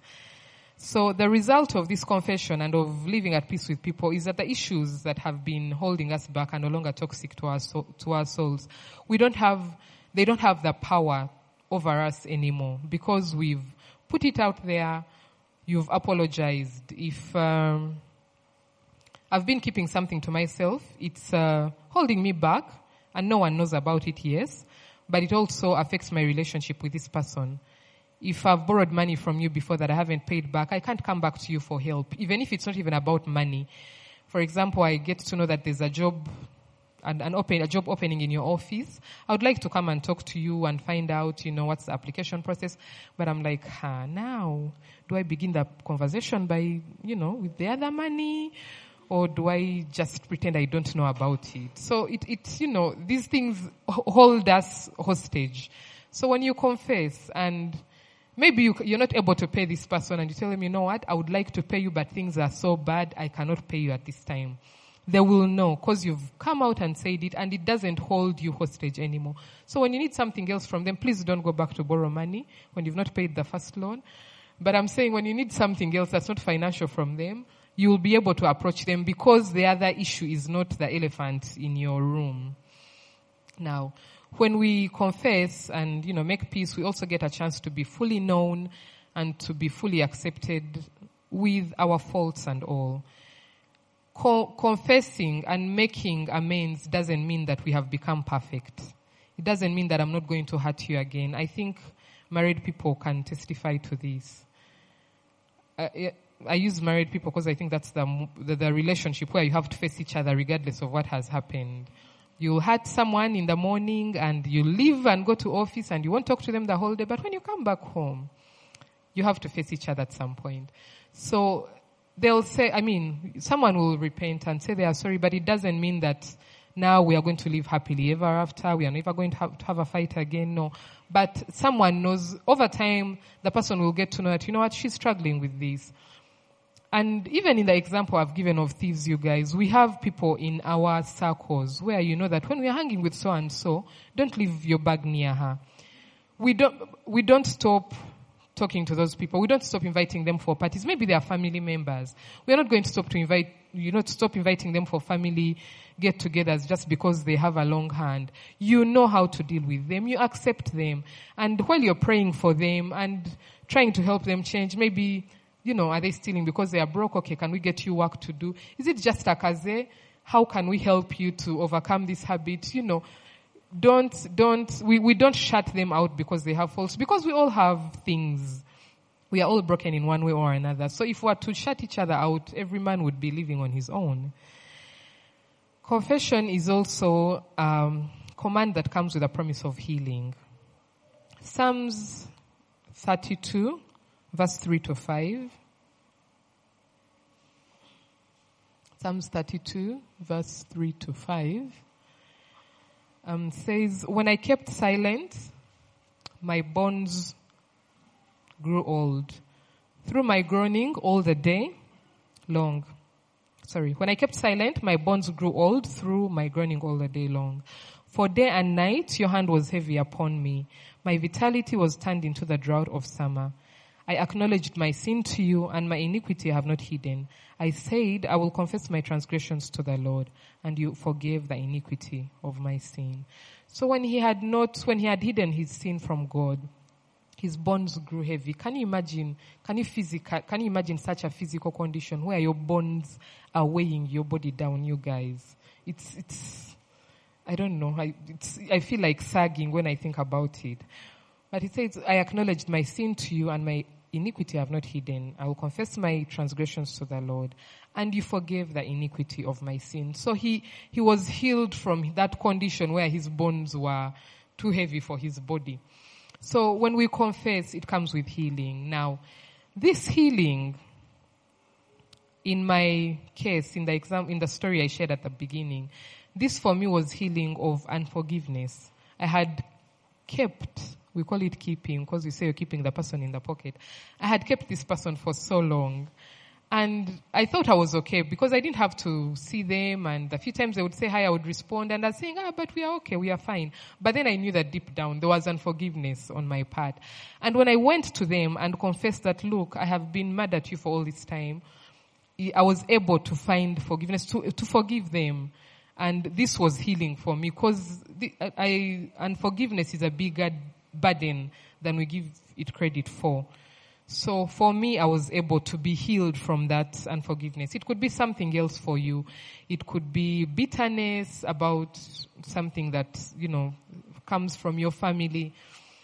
So the result of this confession and of living at peace with people is that the issues that have been holding us back are no longer toxic to our so, to our souls. We don't have, they don't have the power over us anymore because we've put it out there. You've apologized. If um, I've been keeping something to myself, it's uh, holding me back, and no one knows about it. Yes, but it also affects my relationship with this person. If I've borrowed money from you before that I haven't paid back, I can't come back to you for help, even if it's not even about money. For example, I get to know that there's a job, an, an open, a job opening in your office. I would like to come and talk to you and find out, you know, what's the application process. But I'm like, huh, now, do I begin the conversation by, you know, with the other money? Or do I just pretend I don't know about it? So it, it, you know, these things hold us hostage. So when you confess and maybe you, you're not able to pay this person and you tell them, you know what, I would like to pay you, but things are so bad, I cannot pay you at this time. They will know because you've come out and said it, and it doesn't hold you hostage anymore. So when you need something else from them, please don't go back to borrow money when you've not paid the first loan. But I'm saying when you need something else that's not financial from them, you will be able to approach them because the other issue is not the elephant in your room. Now, when we confess and, you know, make peace, we also get a chance to be fully known and to be fully accepted with our faults and all. Co- confessing and making amends doesn't mean that we have become perfect. It doesn't mean that I'm not going to hurt you again. I think married people can testify to this. Uh, I use married people because I think that's the, the the relationship where you have to face each other regardless of what has happened. You'll hurt someone in the morning and you leave and go to office and you won't talk to them the whole day. But when you come back home, you have to face each other at some point. So they'll say, I mean, someone will repent and say they are sorry, but it doesn't mean that now we are going to live happily ever after. We are never going to have, to have a fight again. No. But someone knows over time, the person will get to know that, you know what, she's struggling with this. And even in the example I've given of thieves, you guys, we have people in our circles where you know that when we are hanging with so and so, don't leave your bag near her. We don't, we don't stop talking to those people. We don't stop inviting them for parties. Maybe they are family members. We are not going to stop to invite, you know, to stop inviting them for family get-togethers just because they have a long hand. You know how to deal with them. You accept them. And while you're praying for them and trying to help them change, maybe, you know, are they stealing because they are broke? Okay, can we get you work to do? Is it just a kaze? How can we help you to overcome this habit? You know, don't, don't, we, we don't shut them out because they have faults, because we all have things. We are all broken in one way or another. So if we were to shut each other out, every man would be living on his own. Confession is also um, command that comes with a promise of healing. Psalms thirty-two, verse three to five. Psalms thirty-two, verse three to five. Um, says, when I kept silent, my bones grew old. through my groaning all the day long. Sorry. When I kept silent, my bones grew old through my groaning all the day long. For day and night, your hand was heavy upon me. My vitality was turned into the drought of summer. I acknowledged my sin to you, and my iniquity I have not hidden. I said, I will confess my transgressions to the Lord, and you forgave the iniquity of my sin. So when he had not, when he had hidden his sin from God, his bones grew heavy. Can you imagine, can you physical, can you imagine such a physical condition where your bones are weighing your body down, you guys? It's, it's, I don't know, I, it's, I feel like sagging when I think about it. But he says, I acknowledged my sin to you, and my iniquity I have not hidden. I will confess my transgressions to the Lord, and you forgave the iniquity of my sin. So he, he was healed from that condition where his bones were too heavy for his body. So when we confess, it comes with healing. Now, this healing, in my case, in the exam, in the story I shared at the beginning, this for me was healing of unforgiveness. I had kept, we call it keeping, because we say you're keeping the person in the pocket. I had kept this person for so long. And I thought I was okay because I didn't have to see them, and the few times they would say hi, I would respond, and I was saying, ah, but we are okay, we are fine. But then I knew that deep down there was unforgiveness on my part. And when I went to them and confessed that, look, I have been mad at you for all this time, I was able to find forgiveness, to, to forgive them. And this was healing for me because the, I, unforgiveness is a bigger burden than we give it credit for. So for me, I was able to be healed from that unforgiveness. It could be something else for you. It could be bitterness about something that, you know, comes from your family.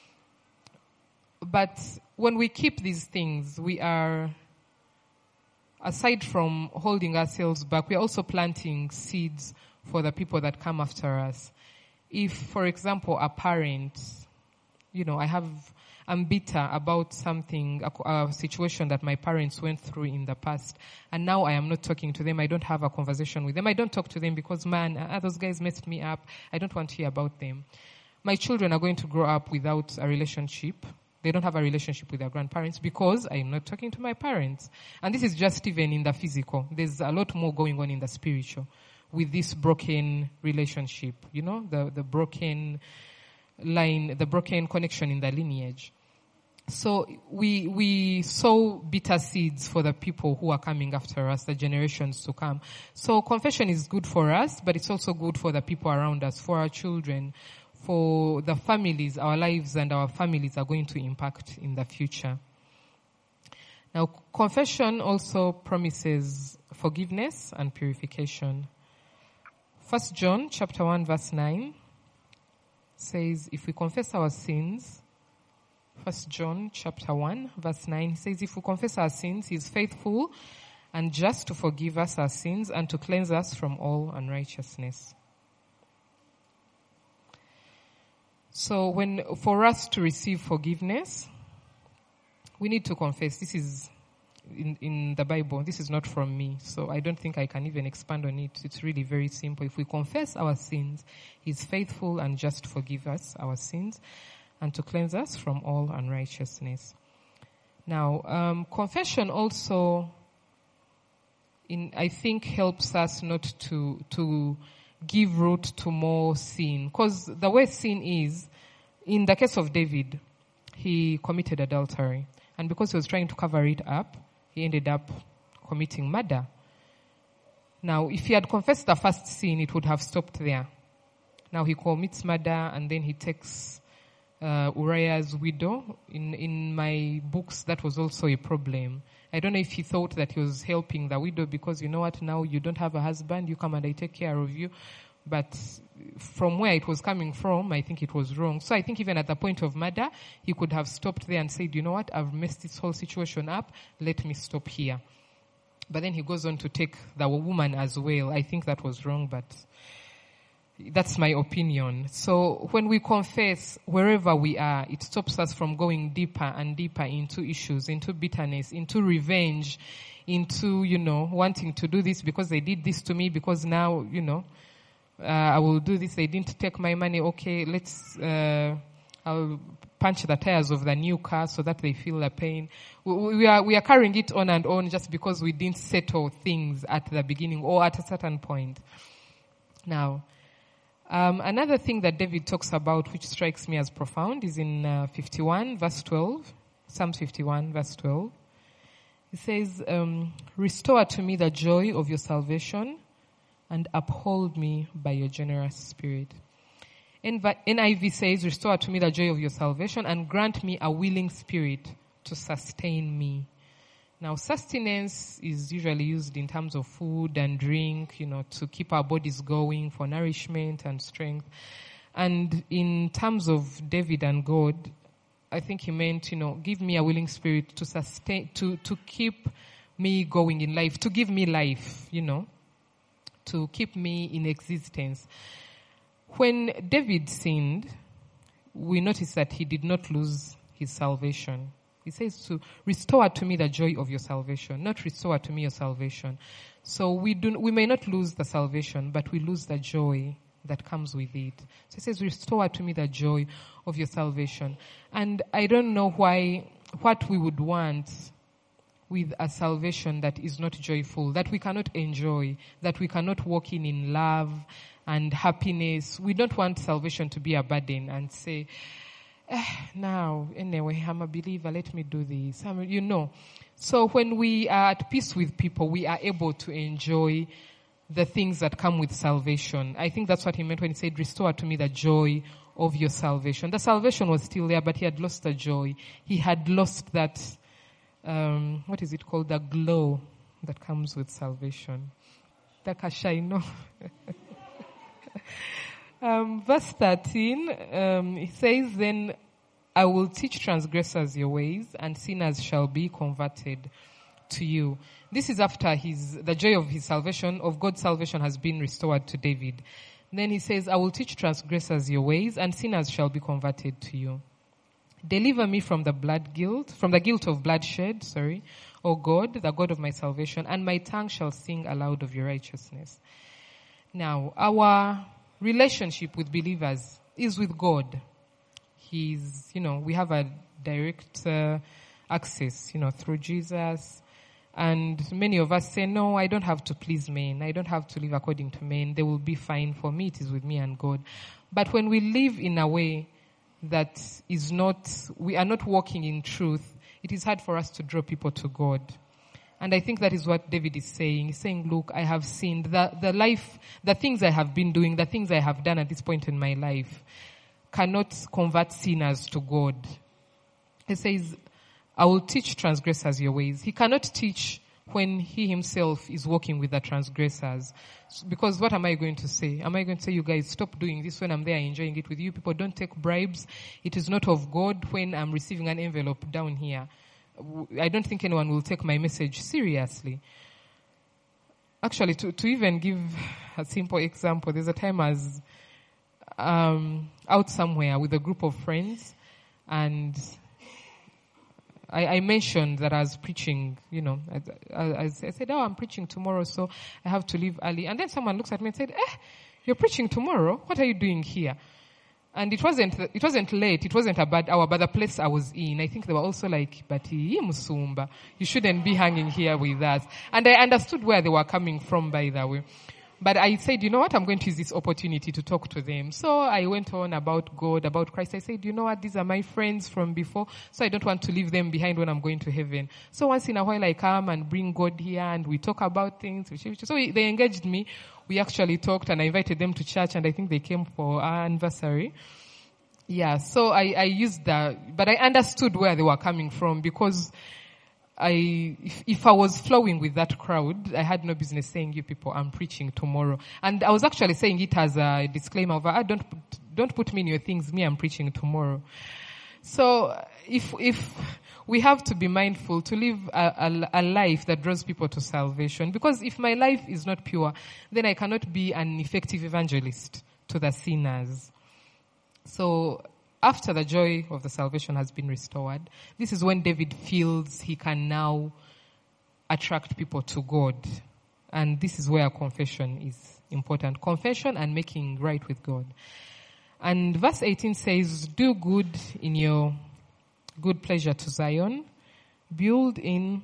But when we keep these things, we are, aside from holding ourselves back, we are also planting seeds for the people that come after us. If, for example, a parent, you know, I have, I'm bitter about something, a, a situation that my parents went through in the past, and now I am not talking to them. I don't have a conversation with them. I don't talk to them because, man, uh, those guys messed me up. I don't want to hear about them. My children are going to grow up without a relationship. They don't have a relationship with their grandparents because I am not talking to my parents. And this is just even in the physical. There's a lot more going on in the spiritual with this broken relationship, you know, the, the broken line, the broken connection in the lineage. So we, we sow bitter seeds for the people who are coming after us, the generations to come. So confession is good for us, but it's also good for the people around us, for our children, for the families. Our lives and our families are going to impact in the future. Now, confession also promises forgiveness and purification. First John chapter one verse nine says, if we confess our sins, First John chapter one verse nine says, if we confess our sins, he is faithful and just to forgive us our sins and to cleanse us from all unrighteousness. So when, for us to receive forgiveness, we need to confess. This is in, in the Bible. This is not from me. So I don't think I can even expand on it. It's really very simple. If we confess our sins, he's faithful and just to forgive us our sins and to cleanse us from all unrighteousness. Now, um, confession also, in I think, helps us not to to give root to more sin. Because the way sin is, in the case of David, he committed adultery. And because he was trying to cover it up, he ended up committing murder. Now, if he had confessed the first sin, it would have stopped there. Now he commits murder, and then he takes uh, Uriah's widow. In, in my books, that was also a problem. I don't know if he thought that he was helping the widow because, you know what, now you don't have a husband, you come and I take care of you. But from where it was coming from, I think it was wrong. So I think even at the point of murder, he could have stopped there and said, you know what, I've messed this whole situation up, let me stop here. But then he goes on to take the woman as well. I think that was wrong, but that's my opinion. So when we confess, wherever we are, it stops us from going deeper and deeper into issues, into bitterness, into revenge, into, you know, wanting to do this because they did this to me, because now, you know, uh, I will do this. They didn't take my money. Okay, let's, uh, I'll punch the tires of the new car so that they feel the pain. We, we are we are carrying it on and on just because we didn't settle things at the beginning or at a certain point. Now, um, another thing that David talks about, which strikes me as profound, is in uh, fifty-one, verse twelve. Psalm fifty-one, verse twelve. It says, um, "Restore to me the joy of your salvation, and uphold me by your generous spirit." N I V says, "Restore to me the joy of your salvation, and grant me a willing spirit to sustain me." Now, sustenance is usually used in terms of food and drink, you know, to keep our bodies going for nourishment and strength. And in terms of David and God, I think he meant, you know, give me a willing spirit to sustain, to, to keep me going in life, to give me life, you know, to keep me in existence. When David sinned, we notice that he did not lose his salvation. He says to restore to me the joy of your salvation, not restore to me your salvation. So we do, we may not lose the salvation, but we lose the joy that comes with it. So he says, restore to me the joy of your salvation. And I don't know why, what we would want with a salvation that is not joyful, that we cannot enjoy, that we cannot walk in in love and happiness. We don't want salvation to be a burden and say, eh, now, anyway, I'm a believer, let me do this. I mean, you know. So when we are at peace with people, we are able to enjoy the things that come with salvation. I think that's what he meant when he said, restore to me the joy of your salvation. The salvation was still there, but he had lost the joy. He had lost that, um, what is it called? The glow that comes with salvation. The kashaino. um, verse thirteen, um, he says, then I will teach transgressors your ways, and sinners shall be converted to you. This is after his, the joy of his salvation, of God's salvation has been restored to David. Then he says, I will teach transgressors your ways, and sinners shall be converted to you. Deliver me from the blood guilt, from the guilt of bloodshed, sorry, O God, the God of my salvation, and my tongue shall sing aloud of your righteousness. Now, our relationship with believers is with God. He's, you know, we have a direct uh, access, you know, through Jesus. And many of us say, no, I don't have to please men. I don't have to live according to men. They will be fine for me. It is with me and God. But when we live in a way that is not, we are not walking in truth, it is hard for us to draw people to God. And I think that is what David is saying. He's saying, look, I have sinned. The, the life, the things I have been doing, the things I have done at this point in my life cannot convert sinners to God. He says, I will teach transgressors your ways. He cannot teach when he himself is walking with the transgressors. Because what am I going to say? Am I going to say, you guys, stop doing this when I'm there enjoying it with you? People, don't take bribes. It is not of God when I'm receiving an envelope down here. I don't think anyone will take my message seriously. Actually, to, to even give a simple example, there's a time I was um, out somewhere with a group of friends, and I, I mentioned that I was preaching, you know, I, I, I said, oh, I'm preaching tomorrow, so I have to leave early. And then someone looks at me and said, eh, you're preaching tomorrow? What are you doing here? And it wasn't, it wasn't late, it wasn't a bad hour, but the place I was in, I think they were also like, but Musumba, you shouldn't be hanging here with us. And I understood where they were coming from, by the way. But I said, you know what, I'm going to use this opportunity to talk to them. So I went on about God, about Christ. I said, you know what, these are my friends from before, so I don't want to leave them behind when I'm going to heaven. So once in a while I come and bring God here and we talk about things. So they engaged me. We actually talked and I invited them to church, and I think they came for our anniversary. Yeah, so I, I used that, but I understood where they were coming from, because I, if, if I was flowing with that crowd, I had no business saying, you people, I'm preaching tomorrow. And I was actually saying it as a disclaimer of, ah, don't put, don't put me in your things, me, I'm preaching tomorrow. So if, if we have to be mindful to live a, a, a life that draws people to salvation, because if my life is not pure, then I cannot be an effective evangelist to the sinners. So after the joy of the salvation has been restored, this is when David feels he can now attract people to God. And this is where confession is important. Confession and making right with God. And verse eighteen says, do good in your good pleasure to Zion, build in,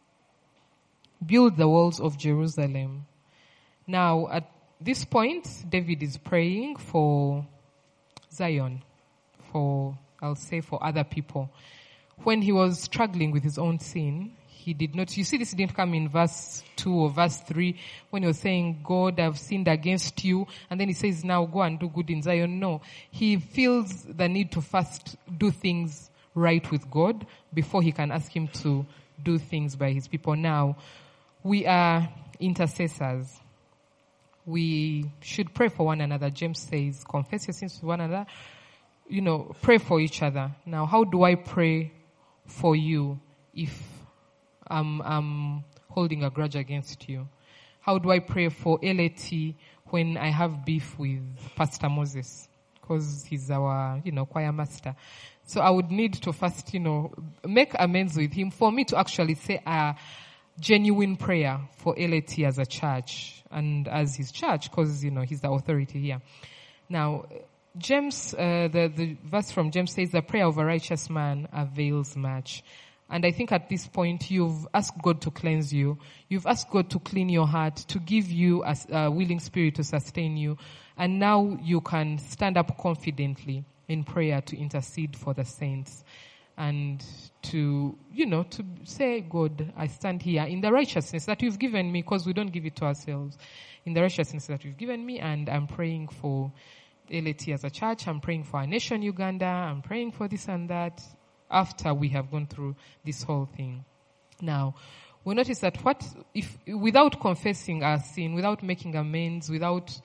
build the walls of Jerusalem. Now, at this point, David is praying for Zion, for, I'll say, for other people. When he was struggling with his own sin, he did not, you see, this didn't come in verse two or verse three, when he was saying, God, I've sinned against you, and then he says, now go and do good in Zion. No, he feels the need to first do things right with God before he can ask him to do things by his people. Now, we are intercessors. We should pray for one another. James says, confess your sins to one another. You know, pray for each other. Now, how do I pray for you if I'm, I'm holding a grudge against you? How do I pray for L A T when I have beef with Pastor Moses? Because he's our, you know, choir master. So I would need to first, you know, make amends with him for me to actually say a genuine prayer for L A T as a church and as his church, because, you know, he's the authority here. Now, James, uh, the, the verse from James says, the prayer of a righteous man avails much. And I think at this point, you've asked God to cleanse you. You've asked God to clean your heart, to give you a, a willing spirit to sustain you. And now you can stand up confidently in prayer to intercede for the saints and to, you know, to say, God, I stand here in the righteousness that you've given me, because we don't give it to ourselves, in the righteousness that you've given me, and I'm praying for L A T as a church, I'm praying for our nation, Uganda, I'm praying for this and that, after we have gone through this whole thing. Now, we notice that what, if, without confessing our sin, without making amends, without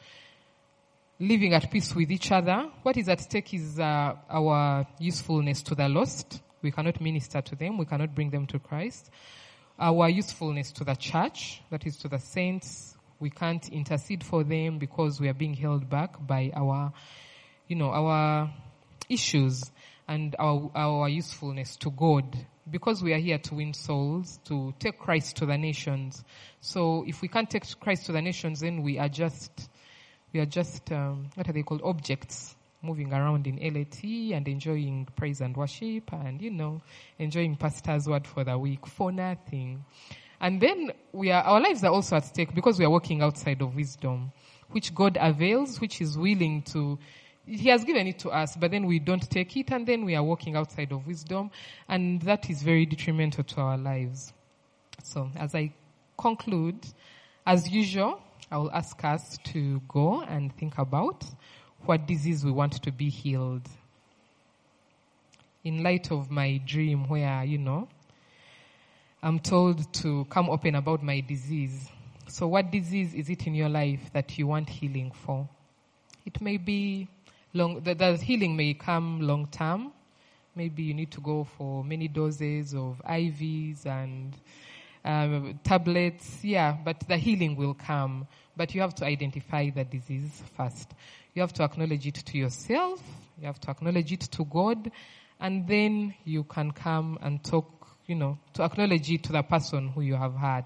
living at peace with each other, what is at stake is uh, our usefulness to the lost. We cannot minister to them. We cannot bring them to Christ. Our usefulness to the church, that is to the saints. We can't intercede for them because we are being held back by our, you know, our issues, and our, our usefulness to God, because we are here to win souls, to take Christ to the nations. So if we can't take Christ to the nations, then we are just, we are just, um, what are they called? Objects, moving around in L A T and enjoying praise and worship and, you know, enjoying pastor's word for the week for nothing. And then we are, our lives are also at stake because we are walking outside of wisdom, which God avails, which is willing to, He has given it to us, but then we don't take it, and then we are walking outside of wisdom, and that is very detrimental to our lives. So, as I conclude, as usual, I will ask us to go and think about what disease we want to be healed. In light of my dream where, you know, I'm told to come open about my disease. So what disease is it in your life that you want healing for? It may be long, the, the healing may come long term. Maybe you need to go for many doses of I Vs and uh, tablets. Yeah, but the healing will come. But you have to identify the disease first. You have to acknowledge it to yourself. You have to acknowledge it to God. And then you can come and talk, you know, to acknowledge it to the person who you have had.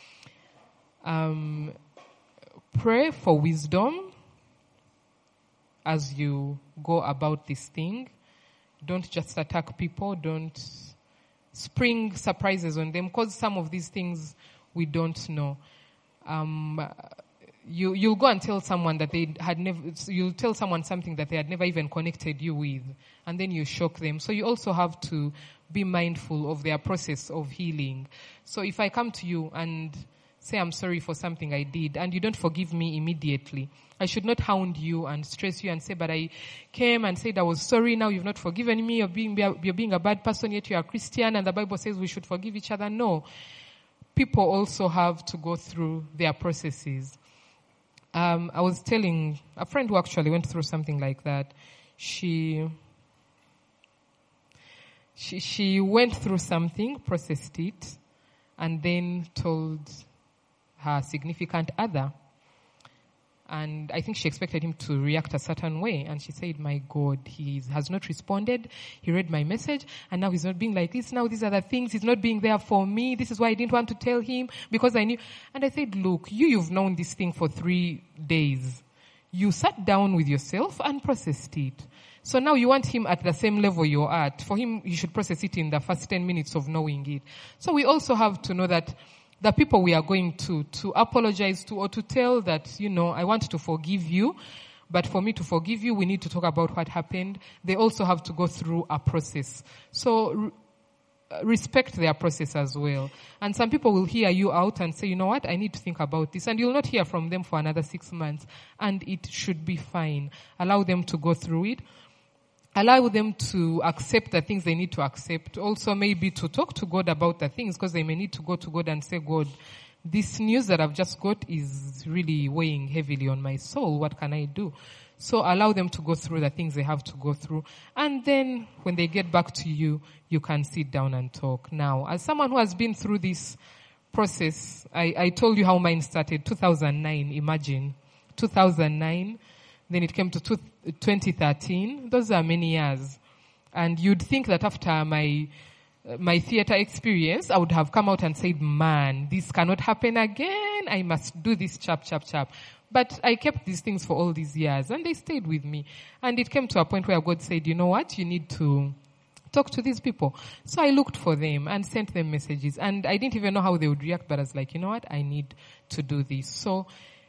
Um, pray for wisdom as you go about this thing. Don't just attack people. Don't spring surprises on them, because some of these things we don't know. Um, you, you'll go and tell someone that they had never, you'll tell someone something that they had never even connected you with, and then you shock them. So you also have to be mindful of their process of healing. So if I come to you and say I'm sorry for something I did, and you don't forgive me immediately, I should not hound you and stress you and say, but I came and said I was sorry, now you've not forgiven me, you're being, you're being a bad person, yet you're a Christian, and the Bible says we should forgive each other. No. People also have to go through their processes. Um, I was telling a friend who actually went through something like that. She, she, she went through something, processed it, and then told her significant other. And I think she expected him to react a certain way. And she said, my God, he has not responded. He read my message, and now he's not being like this. Now these are the things. He's not being there for me. This is why I didn't want to tell him, because I knew. And I said, look, you, you've known this thing for three days. You sat down with yourself and processed it. So now you want him at the same level you're at. For him, you should process it in the first ten minutes of knowing it. So we also have to know that the people we are going to, to apologize to or to tell that, you know, I want to forgive you, but for me to forgive you, we need to talk about what happened. They also have to go through a process. So respect their process as well. And some people will hear you out and say, you know what, I need to think about this. And you'll not hear from them for another six months. And it should be fine. Allow them to go through it. Allow them to accept the things they need to accept. Also maybe to talk to God about the things, because they may need to go to God and say, God, this news that I've just got is really weighing heavily on my soul. What can I do? So allow them to go through the things they have to go through. And then when they get back to you, you can sit down and talk. Now, as someone who has been through this process, I, I told you how mine started, two thousand nine, imagine. two thousand nine, then it came to two, twenty thirteen. Those are many years. And you'd think that after my my theater experience, I would have come out and said, man, this cannot happen again. I must do this chap, chap, chap. But I kept these things for all these years, and they stayed with me. And it came to a point where God said, you know what, you need to talk to these people. So I looked for them and sent them messages. And I didn't even know how they would react, but I was like, you know what, I need to do this. So,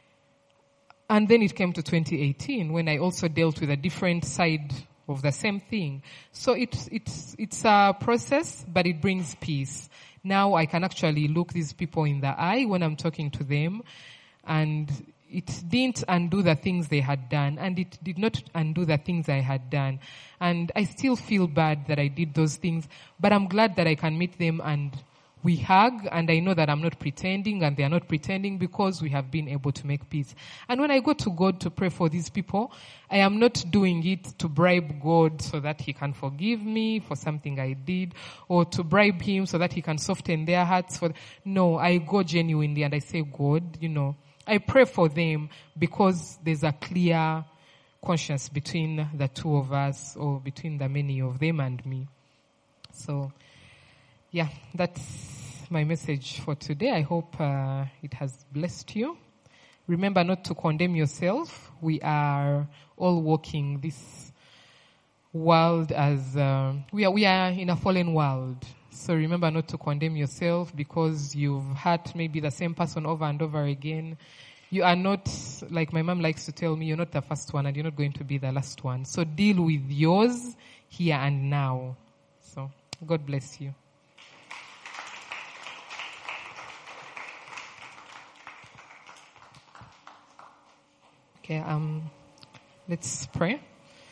and then it came to twenty eighteen, when I also dealt with a different side of the same thing. So it's, it's, it's a process, but it brings peace. Now I can actually look these people in the eye when I'm talking to them, and it didn't undo the things they had done, and it did not undo the things I had done. And I still feel bad that I did those things, but I'm glad that I can meet them and we hug, and I know that I'm not pretending and they are not pretending, because we have been able to make peace. And when I go to God to pray for these people, I am not doing it to bribe God so that he can forgive me for something I did, or to bribe him so that he can soften their hearts. For No, I go genuinely and I say, God, you know, I pray for them because there's a clear conscience between the two of us, or between the many of them and me. So, yeah, that's my message for today. I hope uh, it has blessed you. Remember not to condemn yourself. We are all walking this world as uh, we are. We are in a fallen world. So remember not to condemn yourself because you've hurt maybe the same person over and over again. You are not, like my mom likes to tell me, you're not the first one and you're not going to be the last one. So deal with yours here and now. So God bless you. Okay, um, let's pray.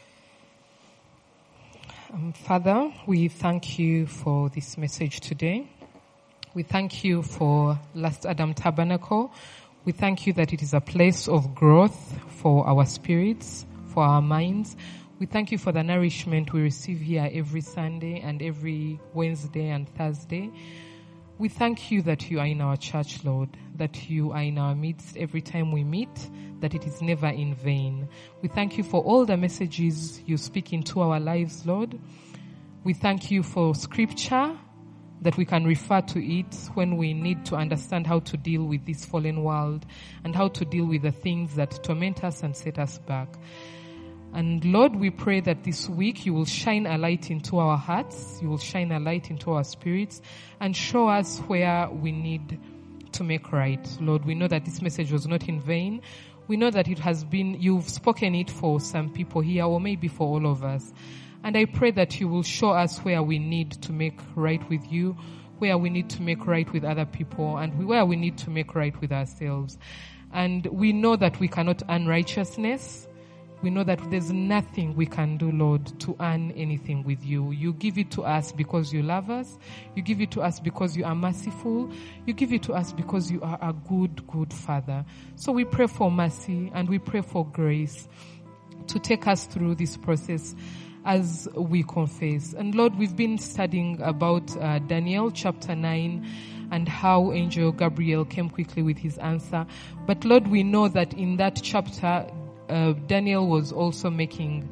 Um, Father, we thank you for this message today. We thank you for Last Adam Tabernacle. We thank you that it is a place of growth for our spirits, for our minds. We thank you for the nourishment we receive here every Sunday and every Wednesday and Thursday. We thank you that you are in our church, Lord, that you are in our midst every time we meet, that it is never in vain. We thank you for all the messages you speak into our lives, Lord. We thank you for scripture, that we can refer to it when we need to understand how to deal with this fallen world and how to deal with the things that torment us and set us back. And Lord, we pray that this week you will shine a light into our hearts, you will shine a light into our spirits, and show us where we need to make right. Lord, we know that this message was not in vain. We know that it has been, you've spoken it for some people here, or maybe for all of us. And I pray that you will show us where we need to make right with you, where we need to make right with other people, and where we need to make right with ourselves. And we know that we cannot earn righteousness. We know that there's nothing we can do, Lord, to earn anything with you. You give it to us because you love us. You give it to us because you are merciful. You give it to us because you are a good, good Father. So we pray for mercy and we pray for grace to take us through this process as we confess. And Lord, we've been studying about uh, Daniel chapter nine and how Angel Gabriel came quickly with his answer. But Lord, we know that in that chapter, Uh, Daniel was also making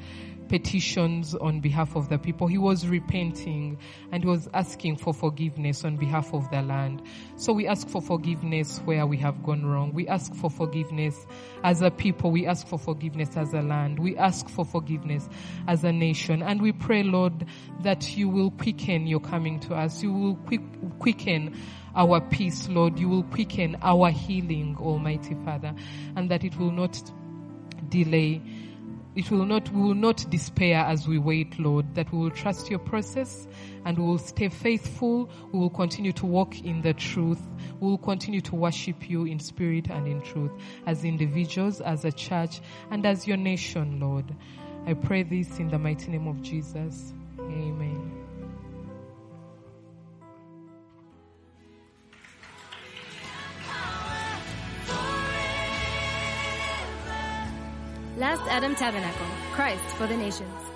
petitions on behalf of the people. He was repenting and he was asking for forgiveness on behalf of the land. So we ask for forgiveness where we have gone wrong. We ask for forgiveness as a people. We ask for forgiveness as a land. We ask for forgiveness as a nation. And we pray, Lord, that you will quicken your coming to us. You will quick, quicken our peace, Lord. You will quicken our healing, Almighty Father, and that it will not delay. It will not, we will not despair as we wait, Lord, that we will trust your process and we will stay faithful. We will continue to walk in the truth. We will continue to worship you in spirit and in truth as individuals, as a church, and as your nation, Lord. I pray this in the mighty name of Jesus. Amen. Last Adam Tabernacle, Christ for the Nations.